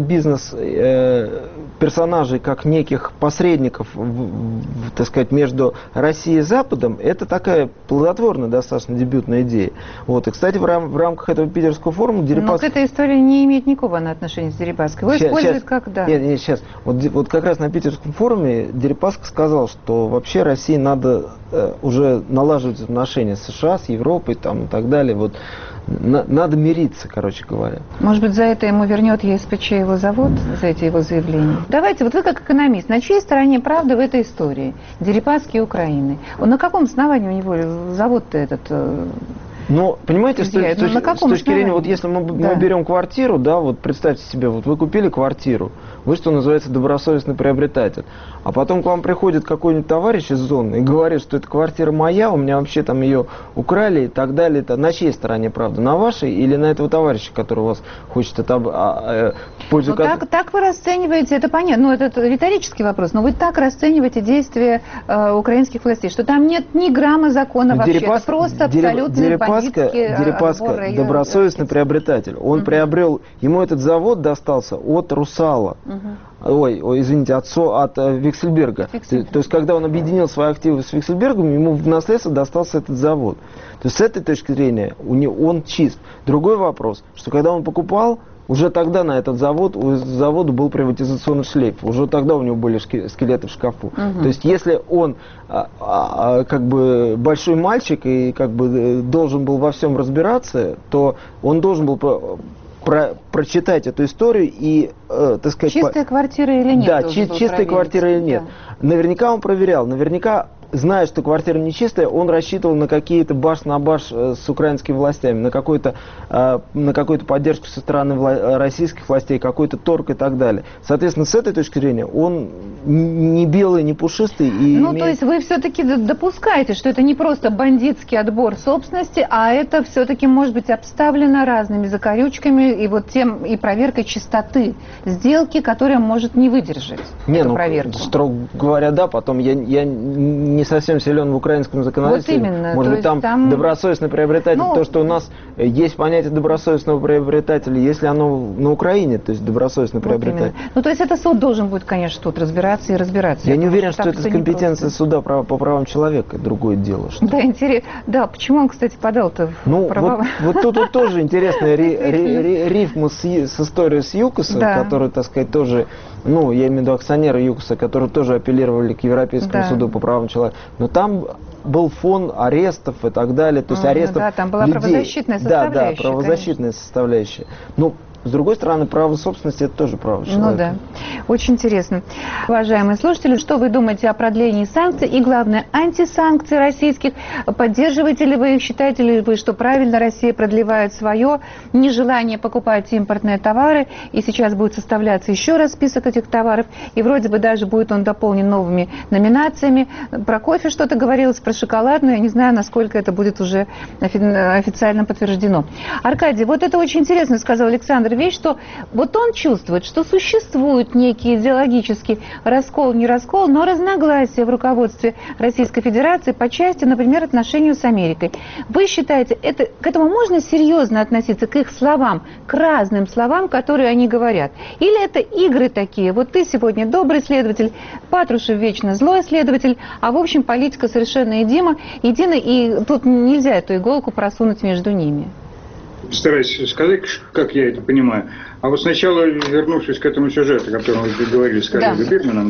персонажей как неких посредников, так сказать, между Россией и Западом, это такая плодотворная, достаточно дебютная идея. Вот. И, кстати, в рамках этого Питерского форума Дерипаска... Но к этой истории не имеет никакого отношения с Дерипаской. Его используют как... Да. Нет, сейчас. Вот как раз на Питерском форуме Дерипаска сказал, что вообще России надо уже налаживать отношения с США, с Европой там, и так далее. Вот. Надо мириться, короче говоря. Может быть, за это ему вернет ЕСПЧ его завод, за эти его заявления? Давайте, вот вы как экономист, на чьей стороне правда в этой истории? Дерипаски и Украины. На каком основании у него завод-то этот... Ну, понимаете, с точки зрения, вот если мы берем квартиру, да, вот представьте себе, вот вы купили квартиру, вы, что называется, добросовестный приобретатель, а потом к вам приходит какой-нибудь товарищ из зоны и говорит, что эта квартира моя, у меня вообще там ее украли и так далее. Это на чьей стороне правда? На вашей или на этого товарища, который у вас хочет пользу? Так вы расцениваете, это понятно, ну это риторический вопрос, но вы так расцениваете действия украинских властей, что там нет ни грамма закона вообще, это просто абсолютно Дерипаска добросовестный приобретатель. Он приобрел, ему этот завод достался от Русала. Ой, извините, от Виксельберга. То есть, когда он объединил свои активы с Виксельбергом, ему в наследство достался этот завод. То есть, с этой точки зрения он чист. Другой вопрос, что когда он покупал, уже тогда на этот завод, у завода был приватизационный шлейф. Уже тогда у него были скелеты в шкафу. То есть, если он как бы большой мальчик и как бы должен был во всем разбираться, то он должен был прочитать эту историю и, так сказать... Чистая квартира или нет? Да, чистая квартира или нет. Да. Наверняка он проверял, наверняка, зная, что квартира нечистая, он рассчитывал на какие-то баш на баш с украинскими властями, на какую-то поддержку со стороны российских властей, какой-то торг и так далее. Соответственно, с этой точки зрения он не белый, не пушистый. То есть вы все-таки допускаете, что это не просто бандитский отбор собственности, а это все-таки может быть обставлено разными закорючками и проверкой чистоты сделки, которая может не выдержать эту проверку. Строго говоря, да, потом я не совсем силен в украинском законодательстве. Вот именно. Может быть, там добросовестный приобретатель, то, что у нас есть понятие добросовестного приобретателя, если оно на Украине, то есть добросовестный приобретатель. То есть это суд должен будет, конечно, тут разбираться и разбираться. Я не уверен, что это компетенция суда по правам человека, другое дело. Что... Да, интересно. Да, почему он, кстати, подал-то в права? Вот тут тоже интересная рифма с историей с ЮКОСа, который, так сказать, тоже, я имею в виду акционеры ЮКОСа, которые тоже апеллировали к Европейскому суду по правам человека. Но там был фон арестов и так далее, то есть арестов людей. Да, там была правозащитная составляющая. Да, правозащитная составляющая. С другой стороны, право собственности – это тоже право человека. Очень интересно. Уважаемые слушатели, что вы думаете о продлении санкций и, главное, антисанкций российских? Поддерживаете ли вы их? Считаете ли вы, что правильно Россия продлевает свое нежелание покупать импортные товары? И сейчас будет составляться еще раз список этих товаров. И вроде бы даже будет он дополнен новыми номинациями. Про кофе что-то говорилось, про шоколад, но я не знаю, насколько это будет уже официально подтверждено. Аркадий, вот это очень интересно, сказал Александр, вещь, что вот он чувствует, что существует некий идеологический раскол, не раскол, но разногласия в руководстве Российской Федерации по части, например, отношению с Америкой. Вы считаете, к этому можно серьезно относиться, к их словам, к разным словам, которые они говорят? Или это игры такие? Вот ты сегодня добрый следователь, Патрушев вечно злой следователь, а в общем политика совершенно едина, и тут нельзя эту иголку просунуть между ними. Стараюсь сказать, как я это понимаю. А вот сначала, вернувшись к этому сюжету, о котором вы говорили с коллегой Бирманом,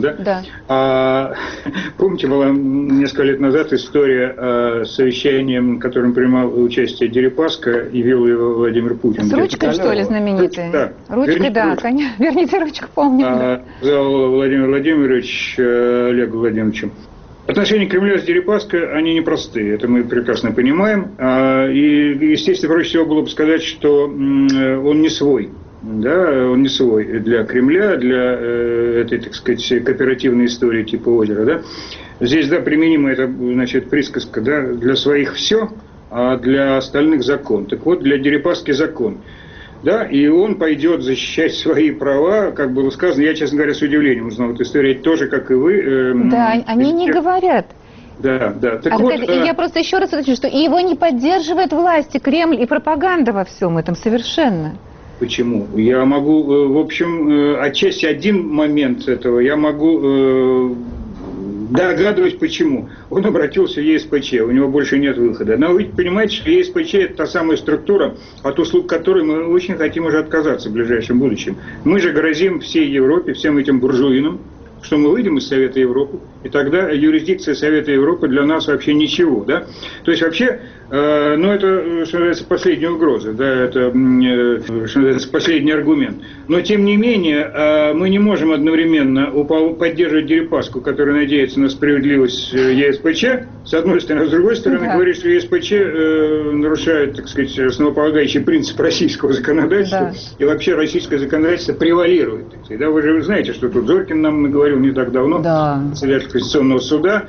помните, была несколько лет назад история с совещанием, в котором принимал участие Дерипаска и вел его Владимир Путин. С ручкой, что ли, знаменитой? Да. Ручкой, конечно. Верните ручку, помню. Зал Владимир Владимирович Олегу Владимировичу. Отношения Кремля с Дерипаской, они непростые, это мы прекрасно понимаем. И, естественно, проще всего было бы сказать, что он не свой. Да, он не свой для Кремля, для этой, так сказать, кооперативной истории типа озера. Да. Здесь, применима эта, присказка, для своих все, а для остальных закон. Так вот, для Дерипаски закон. Да, и он пойдет защищать свои права, как было сказано, я, честно говоря, с удивлением узнал эту историю, тоже, как и вы. Да, они не говорят. Да, да. Так Аркадий, вот, я просто еще раз уточню, что его не поддерживает власть, и Кремль, и пропаганда во всем этом совершенно. Почему? Я могу, в общем, отчасти один момент этого, я могу догадываюсь, почему. Он обратился в ЕСПЧ, у него больше нет выхода. Но вы понимаете, что ЕСПЧ – это та самая структура, от услуг которой мы очень хотим уже отказаться в ближайшем будущем. Мы же грозим всей Европе, всем этим буржуинам, что мы выйдем из Совета Европы, и тогда юрисдикция Совета Европы для нас вообще ничего, да? То есть вообще, это, что называется, последняя угроза, да, это, что называется, последний аргумент. Но, тем не менее, мы не можем одновременно поддерживать Дерипаску, который надеется на справедливость ЕСПЧ, с одной стороны, а с другой стороны, говорит, что ЕСПЧ нарушает, так сказать, основополагающий принцип российского законодательства, и вообще российское законодательство превалирует. Так сказать. Да, вы же знаете, что тут Зорькин нам говорил не так давно, председатель Конституционного суда,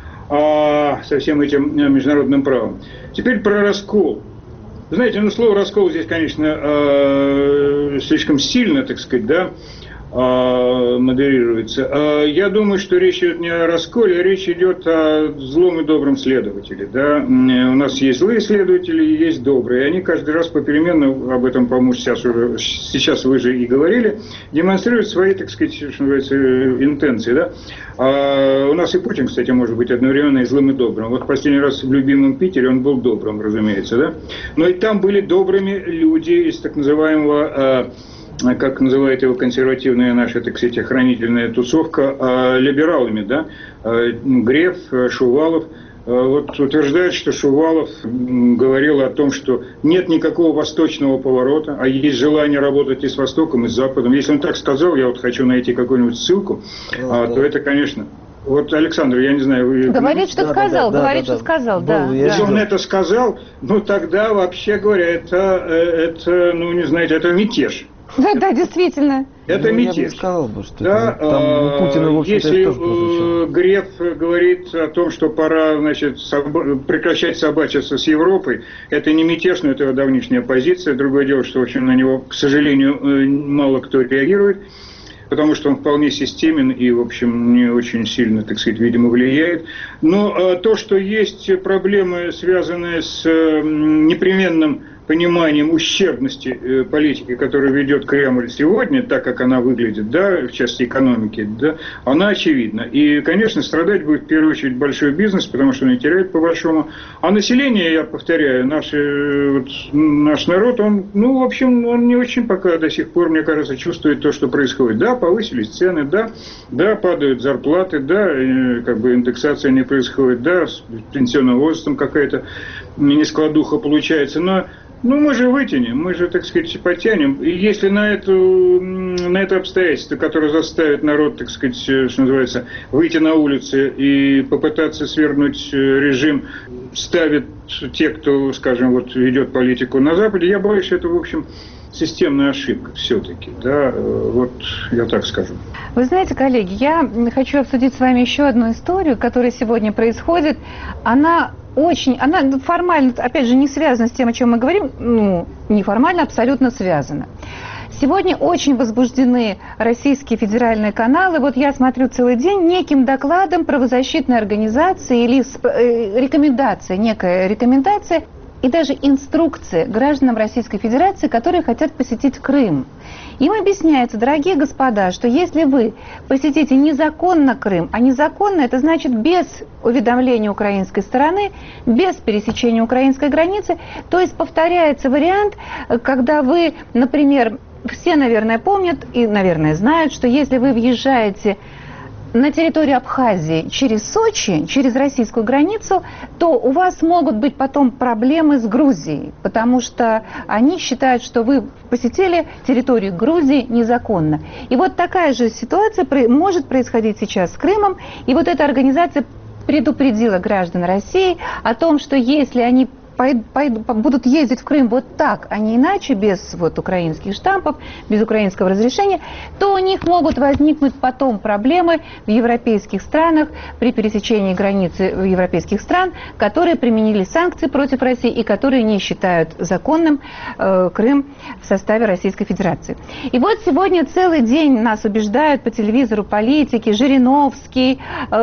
со всем этим международным правом. Теперь про раскол. Знаете, слово «раскол» здесь, конечно, слишком сильно, так сказать, да, модерируется. Я думаю, что речь идет не о расколе, а речь идет о злом и добром следователе. Да? У нас есть злые следователи и есть добрые. И они каждый раз попеременно, об этом, по-моему, сейчас вы же и говорили, демонстрируют свои, так сказать, что называется, интенции. Да? У нас и Путин, кстати, может быть одновременно и злым, и добрым. Вот последний раз в любимом Питере он был добрым, разумеется. Да? Но и там были добрыми люди из так называемого... как называет его консервативная наша, так сказать, охранительная тусовка, либералами, да, Греф, Шувалов. Вот утверждают, что Шувалов говорил о том, что нет никакого восточного поворота, а есть желание работать и с Востоком, и с Западом. Если он так сказал, я вот хочу найти какую-нибудь ссылку, то это, конечно... Вот, Александр, я не знаю, вы... Говорит, что сказал, что сказал, да. Если он это сказал, тогда, вообще говоря, это не знаете, это мятеж. Да, действительно. Это мятеж. Я бы сказал, что да, там Путина, в общем-то, если Греф говорит о том, что пора, значит, прекращать собачиться с Европой, это не мятеж, но это его давнишняя позиция. Другое дело, что, в общем, на него, к сожалению, мало кто реагирует, потому что он вполне системен и, в общем, не очень сильно, так сказать, видимо, влияет. Но то, что есть проблемы, связанные с непременным пониманием ущербности политики, которую ведет Кремль сегодня, так как она выглядит, да, в части экономики, да, она очевидна. И, конечно, страдать будет в первую очередь большой бизнес, потому что он и теряет по-большому. А население, я повторяю, наш народ, он, в общем, он не очень пока до сих пор, мне кажется, чувствует то, что происходит. Да, повысились цены, да, падают зарплаты, да, как бы индексация не происходит, да, с пенсионным возрастом какая-то нескладуха получается, но мы же вытянем, мы же, так сказать, потянем. И если на это обстоятельство, которое заставит народ, так сказать, что называется, выйти на улицы и попытаться свергнуть режим, ставят те, кто, скажем, вот ведет политику на Западе, я боюсь, что это, в общем, системная ошибка все-таки. Да, вот я так скажу. Вы знаете, коллеги, я хочу обсудить с вами еще одну историю, которая сегодня происходит. Она формально, опять же, не связана с тем, о чем мы говорим, неформально, абсолютно связана. Сегодня очень возбуждены российские федеральные каналы. Вот я смотрю целый день неким докладом правозащитной организации или некая рекомендация и даже инструкция гражданам Российской Федерации, которые хотят посетить Крым. Им объясняется, дорогие господа, что если вы посетите незаконно Крым, а незаконно это значит без уведомления украинской стороны, без пересечения украинской границы, то есть повторяется вариант, когда вы, например, все, наверное, помнят и, наверное, знают, что если вы въезжаете на территорию Абхазии через Сочи, через российскую границу, то у вас могут быть потом проблемы с Грузией, потому что они считают, что вы посетили территорию Грузии незаконно. И вот такая же ситуация может происходить сейчас с Крымом, и вот эта организация предупредила граждан России о том, что если они будут ездить в Крым вот так, а не иначе, без вот украинских штампов, без украинского разрешения, то у них могут возникнуть потом проблемы в европейских странах при пересечении границы европейских стран, которые применили санкции против России и которые не считают законным Крым в составе Российской Федерации. И вот сегодня целый день нас убеждают по телевизору политики, Жириновский,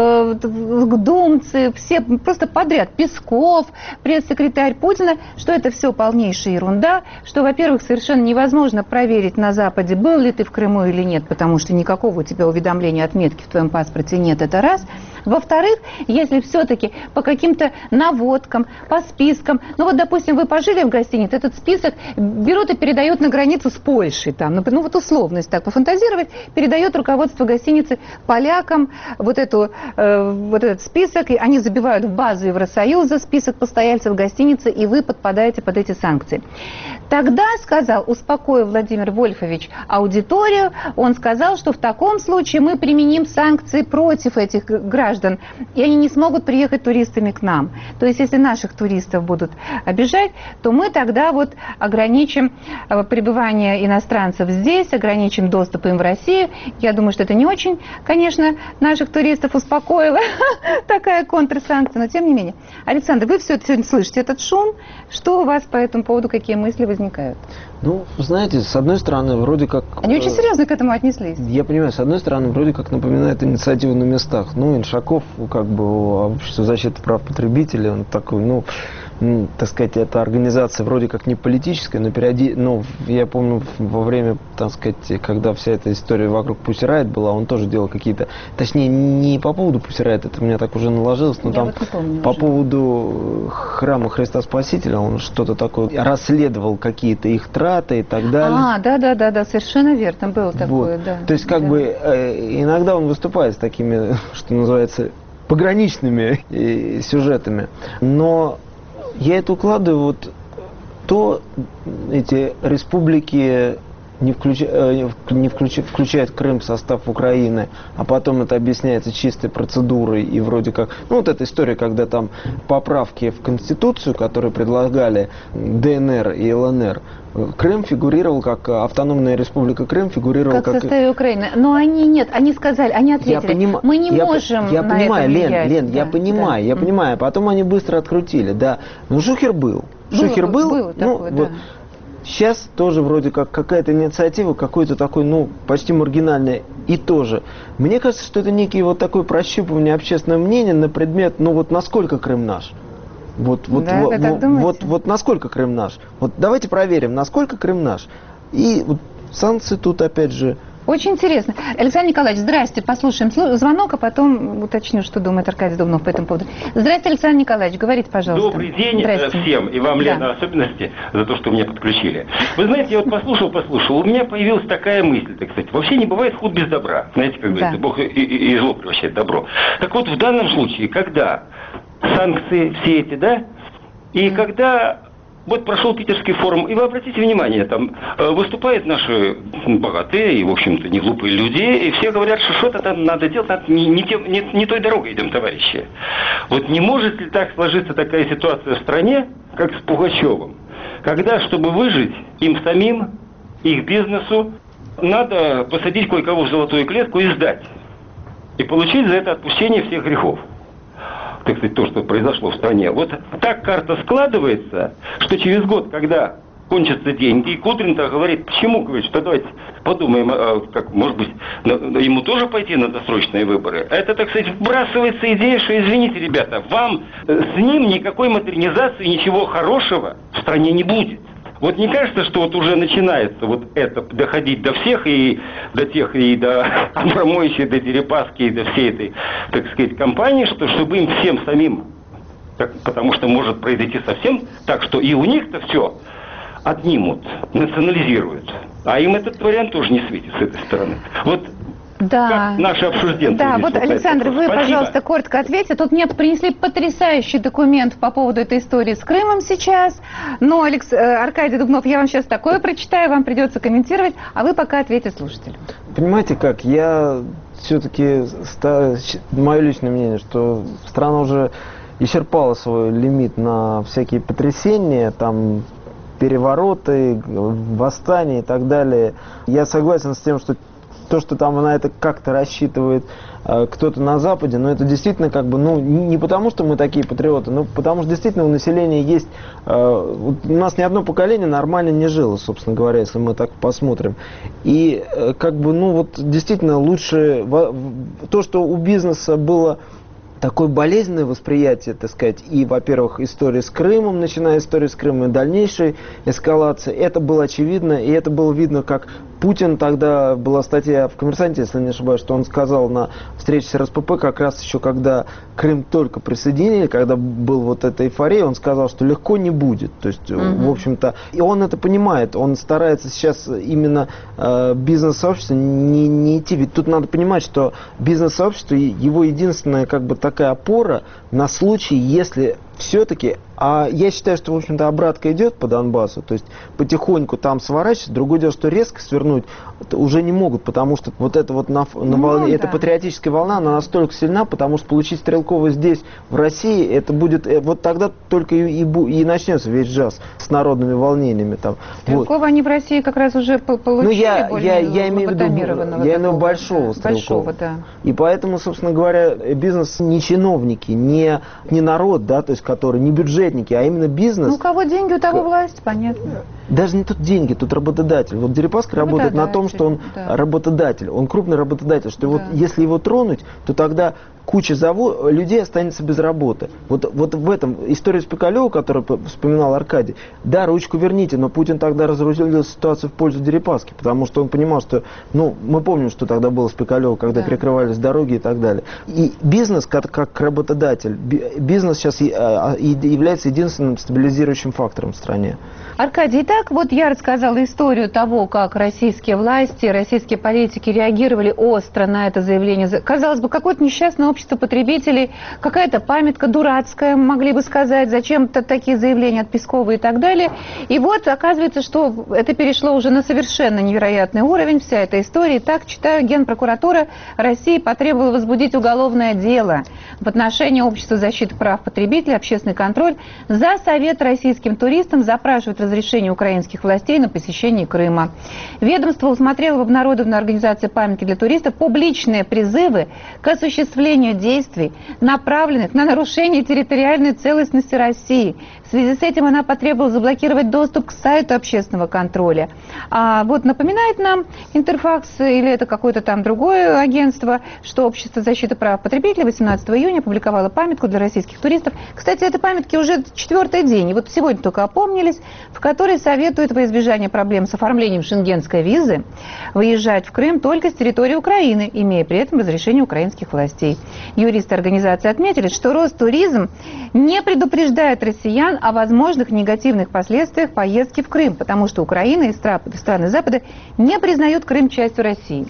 думцы, все просто подряд, Песков, пресс-секретарь Путина, что это все полнейшая ерунда, что, во-первых, совершенно невозможно проверить на Западе, был ли ты в Крыму или нет, потому что никакого у тебя уведомления, отметки в твоем паспорте нет, это раз. Во-вторых, если все-таки по каким-то наводкам, по спискам, ну вот, допустим, вы пожили в гостинице, этот список берут и передают на границу с Польшей, там, ну вот условно, если так пофантазировать, передает руководство гостиницы полякам вот этот список, и они забивают в базу Евросоюза список постояльцев гостиницы, и вы подпадаете под эти санкции. Тогда сказал, успокоил Владимир Вольфович аудиторию, он сказал, что в таком случае мы применим санкции против этих граждан, и они не смогут приехать туристами к нам. То есть, если наших туристов будут обижать, то мы тогда вот ограничим пребывание иностранцев здесь, ограничим доступ им в Россию. Я думаю, что это не очень, конечно, наших туристов успокоило, такая контрсанкция, но тем не менее. Александр, вы все это сегодня слышите, этот шум, что у вас по этому поводу, какие мысли возникают? Ну, знаете, с одной стороны, вроде как... Они очень серьезно к этому отнеслись. Я понимаю, с одной стороны, вроде как напоминает инициативу на местах. Ну, Иншаков, как бы, общество защиты прав потребителей, он такой, ну, так сказать, это организация вроде как не политическая, но я помню, во время, так сказать, когда вся эта история вокруг Pussy Riot была, он тоже делал какие-то, точнее, не по поводу Pussy Riot, это у меня так уже наложилось, но я там вот по поводу храма Христа Спасителя, он что-то такое расследовал, какие-то их траты и так далее. Да, совершенно верно, было такое, вот. Да. То есть, как бы, иногда он выступает с такими, что называется, пограничными сюжетами, но я это укладываю вот то эти республики включают Крым в состав Украины, а потом это объясняется чистой процедурой и вроде как... Ну, вот эта история, когда там поправки в Конституцию, которые предлагали ДНР и ЛНР, Крым фигурировал как автономная республика Крым, фигурировал как... в составе Украины. Но они сказали, они ответили, мы не можем я на понимаю, это влиять. Лен, я понимаю, потом они быстро открутили, да. Ну, Шухер был. Было такое, да. Вот. Сейчас тоже вроде как какая-то инициатива, какой-то такой, ну, почти маргинальная, и тоже. Мне кажется, что это некий вот такой прощупывание общественного мнения на предмет, ну, вот насколько Крым наш. Вот насколько Крым наш. Вот давайте проверим, насколько Крым наш. И вот санкции тут опять же... Очень интересно. Александр Николаевич, здрасте. Послушаем звонок, а потом уточню, что думает Аркадий Дубнов по этому поводу. Здрасте, Александр Николаевич, говорите, пожалуйста. Добрый день всем, и вам, Лена, в особенности, за то, что меня подключили. Вы знаете, я вот послушал, у меня появилась такая мысль, так сказать, вообще не бывает худ без добра. Знаете, как говорится, Бог и зло превращает в добро. Так вот, в данном случае, когда санкции все эти, да, и когда... Вот прошел Питерский форум, и вы обратите внимание, там выступают наши богатые и, в общем-то, не глупые люди, и все говорят, что что-то там надо делать, не той дорогой идем, товарищи. Вот не может ли так сложиться такая ситуация в стране, как с Пугачевым, когда, чтобы выжить им самим, их бизнесу, надо посадить кое-кого в золотую клетку и сдать, и получить за это отпущение всех грехов. Так сказать, то, что произошло в стране. Вот так карта складывается, что через год, когда кончатся деньги, и Кудрин-то говорит, почему, говорит, что давайте подумаем, как, может быть, ему тоже пойти на досрочные выборы. Это, так сказать, вбрасывается идея, что, извините, ребята, вам с ним никакой модернизации, ничего хорошего в стране не будет. Вот не кажется, что вот уже начинается вот это доходить до всех, и до тех, и до Абрамовича, и до Дерипаски, и до всей этой, так сказать, компании, что чтобы им всем самим, потому что может произойти совсем так, что и у них-то все отнимут, национализируют. А им этот вариант тоже не светит с этой стороны. Вот да. Как наши обсужденцы. Да, вот, Александр, вы, пожалуйста, коротко ответьте. Тут мне принесли потрясающий документ по поводу этой истории с Крымом сейчас. Но, Аркадий Дубнов, я вам сейчас такое прочитаю, вам придется комментировать, а вы пока ответьте слушателю. Понимаете как, я все-таки, мое личное мнение, что страна уже исчерпала свой лимит на всякие потрясения, там, перевороты, восстания и так далее. Я согласен с тем, что то, что там на это как-то рассчитывает кто-то на Западе, но это действительно как бы, ну, не потому, что мы такие патриоты, но потому что действительно у населения есть, у нас ни одно поколение нормально не жило, собственно говоря, если мы так посмотрим. И как бы, ну вот действительно лучше, то, что у бизнеса было такое болезненное восприятие, так сказать, и, во-первых, история с Крымом, начиная история с Крымом, и дальнейшей эскалации, это было очевидно, и это было видно, как Путин, тогда была статья в «Коммерсанте», если не ошибаюсь, что он сказал на встрече с РСПП, как раз еще когда Крым только присоединили, когда был вот эта эйфория, он сказал, что легко не будет. То есть, в общем-то, и он это понимает, он старается сейчас именно бизнес-сообщество не идти. Ведь тут надо понимать, что бизнес-сообщество, его единственная как бы такая опора на случай, если все-таки, а я считаю, что, в общем-то, обратка идет по Донбассу, то есть потихоньку там сворачивать. Другое дело, что резко свернуть уже не могут, потому что вот это вот на волне, эта патриотическая волна, она настолько сильна, потому что получить Стрелкова здесь, в России, это будет, вот тогда только и начнется весь джаз с народными волнениями там. Стрелкова они в России как раз уже получили, ну, я имею в виду большого Стрелкова. Да. И поэтому, собственно говоря, бизнес не чиновники, не народ, да, то есть который не бюджетники, а именно бизнес. Ну, у кого деньги, у того власть, понятно. Даже не тут деньги, тут работодатель. Вот Дерипаска работает на том, что он работодатель, он крупный работодатель, что вот если его тронуть, то тогда куча людей останется без работы. Вот в этом история Спекалева, которую вспоминал Аркадий, да, ручку верните, но Путин тогда разрулил ситуацию в пользу Дерипаски, потому что он понимал, что, ну, мы помним, что тогда было Спекалева, когда перекрывались дороги и так далее. И бизнес, как работодатель, бизнес сейчас является единственным стабилизирующим фактором в стране. Аркадий, итак, вот я рассказала историю того, как российские власти, российские политики реагировали остро на это заявление. Казалось бы, какое-то несчастное общество потребителей, какая-то памятка дурацкая, могли бы сказать, зачем-то такие заявления от Пескова и так далее. И вот оказывается, что это перешло уже на совершенно невероятный уровень, вся эта история. И так, читаю, Генпрокуратура России потребовала возбудить уголовное дело в отношении Общества защиты прав потребителей, общественный контроль, за совет российским туристам запрашивать разрешение украинских властей на посещение Крыма. Ведомство усмотрело в обнародованной организации памятки для туристов публичные призывы к осуществлению действий, направленных на нарушение территориальной целостности России. В связи с этим она потребовала заблокировать доступ к сайту общественного контроля. А вот напоминает нам Интерфакс или это какое-то там другое агентство, что Общество защиты прав потребителей 18 июня опубликовало памятку для российских туристов. Кстати, этой памятки уже 4-й день, и вот сегодня только опомнились, в которой советуют во избежание проблем с оформлением шенгенской визы выезжать в Крым только с территории Украины, имея при этом разрешение украинских властей. Юристы организации отметили, что Ростуризм не предупреждает россиян о возможных негативных последствиях поездки в Крым, потому что Украина и страны Запада не признают Крым частью России.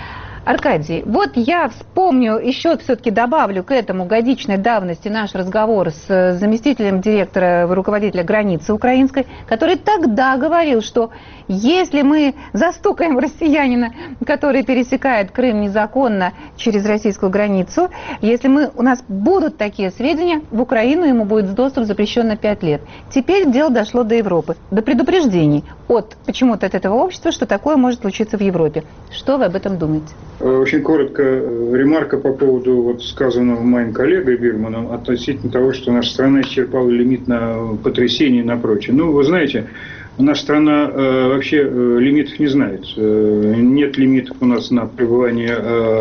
Аркадий, вот я вспомню, еще все-таки добавлю к этому годичной давности наш разговор с заместителем директора, руководителя границы украинской, который тогда говорил, что если мы застукаем россиянина, который пересекает Крым незаконно через российскую границу, если у нас будут такие сведения, в Украину ему будет доступ запрещен на 5 лет. Теперь дело дошло до Европы, до предупреждений почему-то от этого общества, что такое может случиться в Европе. Что вы об этом думаете? Очень коротко ремарка по поводу вот сказанного моим коллегой Бирманом относительно того, что наша страна исчерпала лимит на потрясение и на прочее. Ну, вы знаете, наша страна вообще лимитов не знает. Нет лимитов у нас на пребывание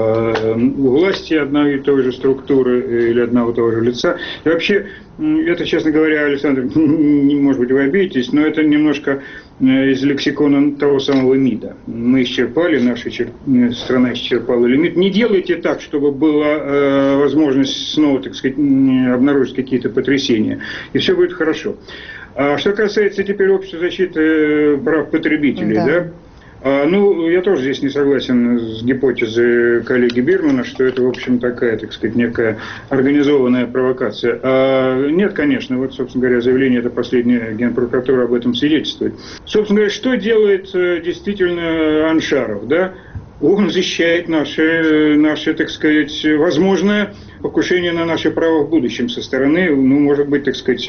у власти одной и той же структуры или одного и того же лица. И вообще, это, честно говоря, Александр, может быть, вы обидитесь, но это немножко из лексикона того самого МИДа. Мы исчерпали, наша страна исчерпала лимит. Не делайте так, чтобы была возможность снова, так сказать, обнаружить какие-то потрясения. И все будет хорошо. А что касается теперь общества защиты прав потребителей, да? Ну, я тоже здесь не согласен с гипотезой коллеги Бирмана, что это, в общем, такая, так сказать, некая организованная провокация. Нет, конечно, вот, собственно говоря, заявление это последнее Генпрокуратуры об этом свидетельствует. Собственно говоря, что делает действительно Аншаров, да? он защищает наше, так сказать, возможное покушение на наши права в будущем со стороны, ну, может быть, так сказать,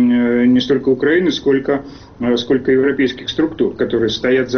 не столько Украины, сколько европейских структур, которые стоят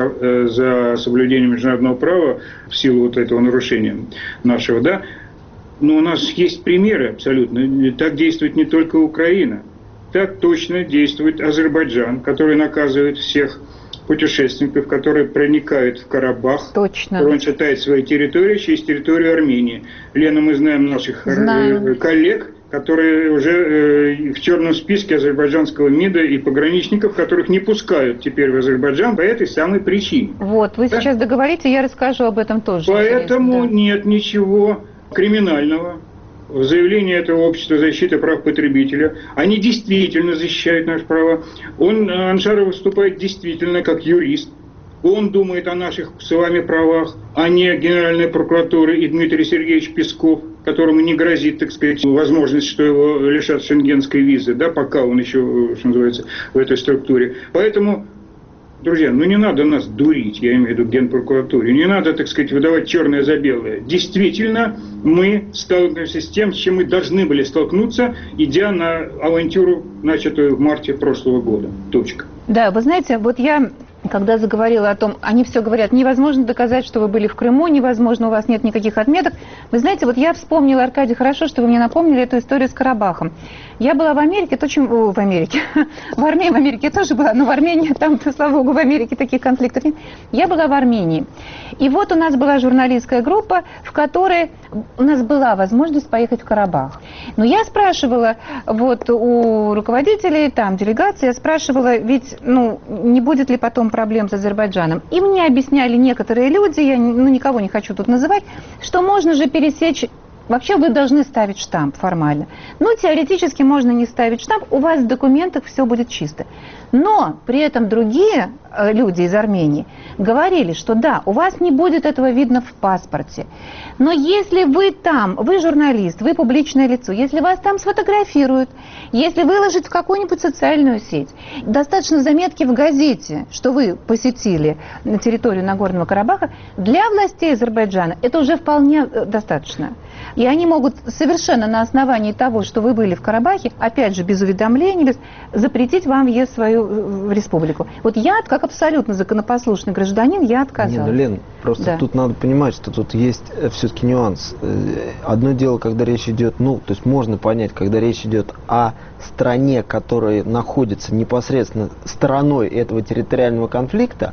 за соблюдением международного права в силу вот этого нарушения нашего, да. Но у нас есть примеры абсолютно. Так действует не только Украина. Так точно действует Азербайджан, который наказывает всех путешественников, которые проникают в Карабах. Точно. Он считает своей территорией через территорию Армении. Лена, мы знаем наших коллег, которые уже в черном списке азербайджанского МИДа и пограничников, которых не пускают теперь в Азербайджан по этой самой причине. Вот, вы сейчас договорите, я расскажу об этом тоже. Поэтому нет ничего криминального в заявлении этого общества защиты прав потребителя. Они действительно защищают наши права. Аншаров выступает действительно как юрист. Он думает о наших с вами правах, а не Генеральная прокуратура и Дмитрий Сергеевич Песков, которому не грозит, так сказать, возможность, что его лишат шенгенской визы, да, пока он еще, что называется, в этой структуре. Поэтому, друзья, не надо нас дурить, я имею в виду Генпрокуратуре, не надо, так сказать, выдавать черное за белое. Действительно, мы сталкиваемся с тем, с чем мы должны были столкнуться, идя на авантюру, начатую в марте прошлого года. Точка. Да, вы знаете, вот я, когда заговорила о том, они все говорят, невозможно доказать, что вы были в Крыму, невозможно, у вас нет никаких отметок. Вы знаете, вот я вспомнила, Аркадий, хорошо, что вы мне напомнили эту историю с Карабахом. Я была в Америке, в Армении, в Америке я тоже была, но в Армении, там, слава богу, в Америке таких конфликтов нет. Я была в Армении. И вот у нас была журналистская группа, в которой у нас была возможность поехать в Карабах. Но я спрашивала вот у руководителей, там, делегации, я спрашивала, ведь, не будет ли потом проблем с Азербайджаном. И мне объясняли некоторые люди, я никого не хочу тут называть, что можно же пересечь. Вообще вы должны ставить штамп формально. Но теоретически можно не ставить штамп, у вас в документах все будет чисто. Но при этом другие люди из Армении говорили, что да, у вас не будет этого видно в паспорте. Но если вы там, вы журналист, вы публичное лицо, если вас там сфотографируют, если выложить в какую-нибудь социальную сеть, достаточно заметки в газете, что вы посетили территорию Нагорного Карабаха, для властей Азербайджана это уже вполне достаточно. И они могут совершенно на основании того, что вы были в Карабахе, опять же, без уведомлений, запретить вам въезд в свою республику. Вот я, как абсолютно законопослушный гражданин, я отказалась. Лен, просто тут надо понимать, что тут есть все-таки нюанс. Одно дело, когда речь идет, то есть можно понять, когда речь идет о стране, которая находится непосредственно стороной этого территориального конфликта,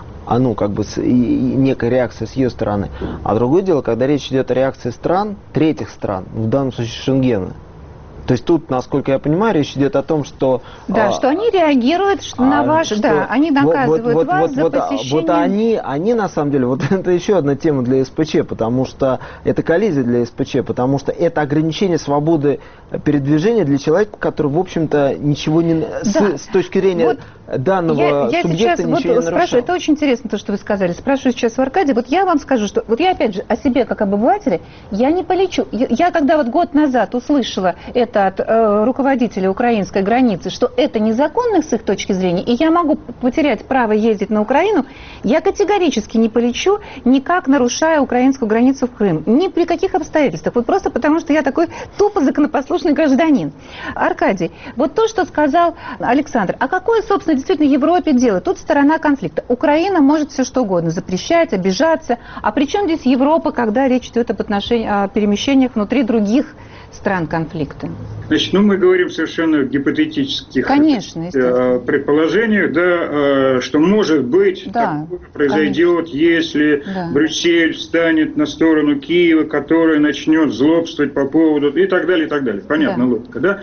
и некая реакция с ее стороны. А другое дело, когда речь идет о реакции стран, третьих стран, в данном случае Шенгена. То есть тут, насколько я понимаю, речь идет о том, что... Да, что они реагируют на ваш... они наказывают вас за посещение... Они на самом деле, это еще одна тема для СПЧ, потому что это коллизия для СПЧ, потому что это ограничение свободы передвижения для человека, который, в общем-то, ничего не... С точки зрения данного субъекта ничего не нарушал. Это очень интересно, то, что вы сказали. Спрашиваю сейчас у Аркадия. Вот я вам скажу, что... Вот я, опять же, о себе, как об обывателе, я не полечу. Я когда год назад услышала это от руководителя украинской границы, что это незаконно с их точки зрения, и я могу потерять право ездить на Украину, я категорически не полечу, никак нарушая украинскую границу в Крым. Ни при каких обстоятельствах. Вот просто потому, что я такой тупо законопослушный гражданин. Аркадий, вот то, что сказал Александр, а какое, собственно, действительно Европе дело? Тут сторона конфликта. Украина может все что угодно запрещать, обижаться. А при чем здесь Европа, когда речь идет о перемещениях внутри других стран конфликта? Значит, мы говорим совершенно в гипотетических предположениях, что может быть такое произойдет, если Брюссель встанет на сторону Киева, который начнет злобствовать по поводу и так далее, и так далее. Понятно, логика, да?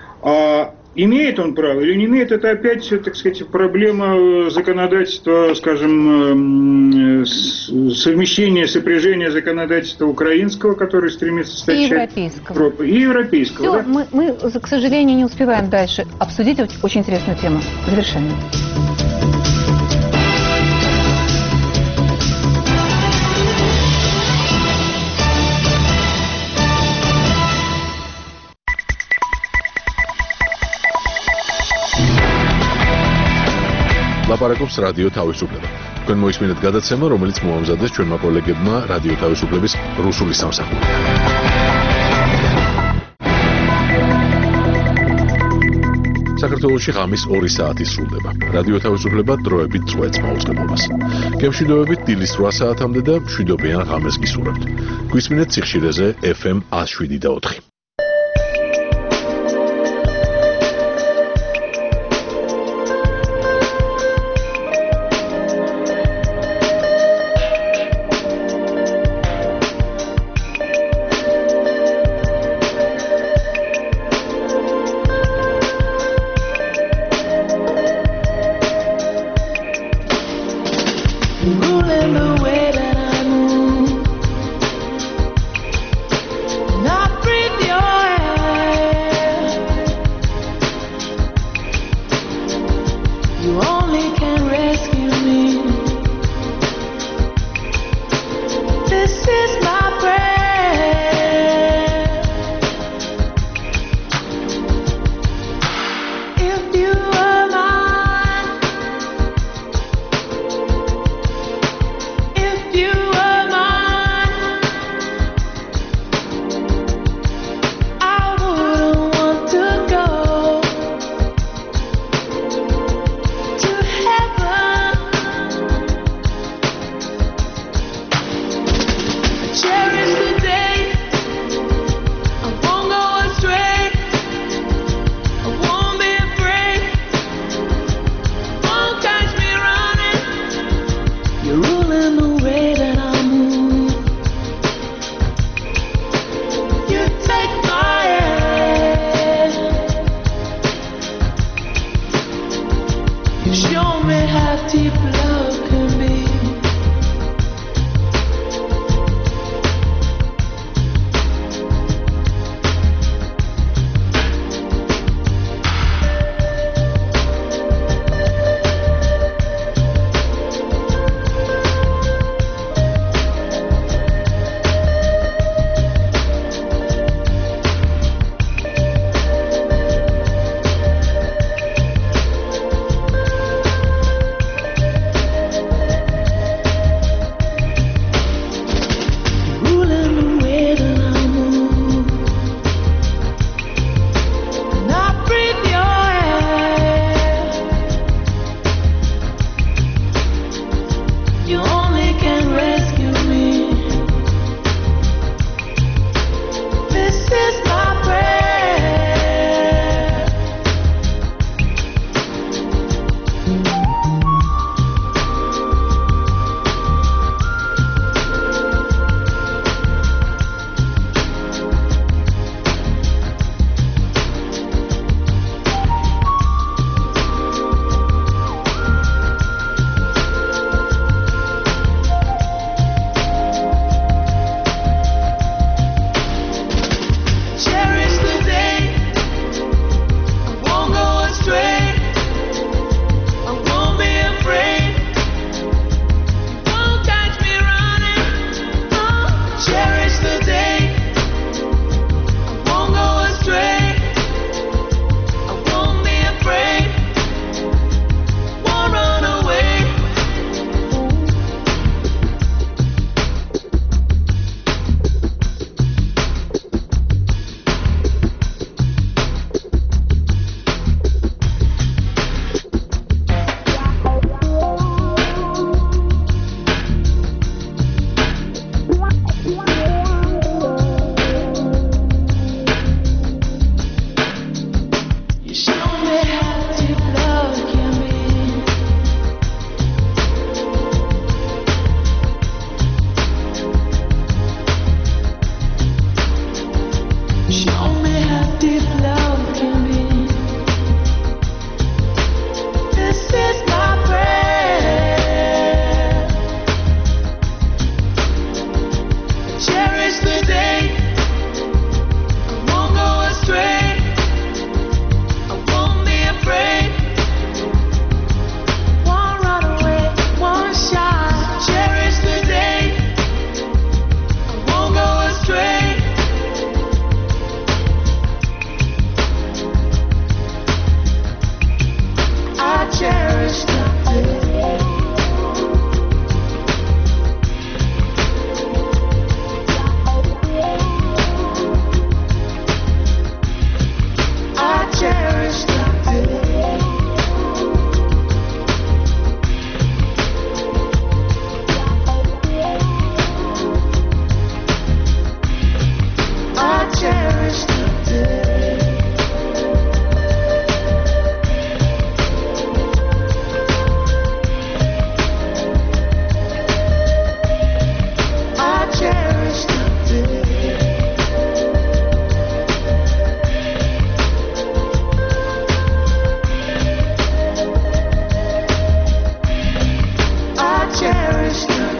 Имеет он право или не имеет, это опять, так сказать, проблема законодательства, скажем, совмещения, сопряжения законодательства украинского, который стремится стать европейского. И европейского. Все, да? мы, к сожалению, не успеваем дальше обсудить очень интересную тему. Завершаем. ლაპარაკობს რადიო თავისუფლება. თქვენ მოისმინეთ გადაცემა, რომელიც მოამზადეს ჩვენმა კოლეგებმა რადიო თავისუფლების რუსული სამსახური. საქართველოში ღამის 2 საათი სრულდება. რადიო თავისუფლება დროებით წვეთს მაუწყებლობას. გემშვიდობებით დილის 8 საათამდე და მშვიდობიან ღამეს გისურვებთ. გვისმინეთ სიხშირეზე FM 107.4.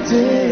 day.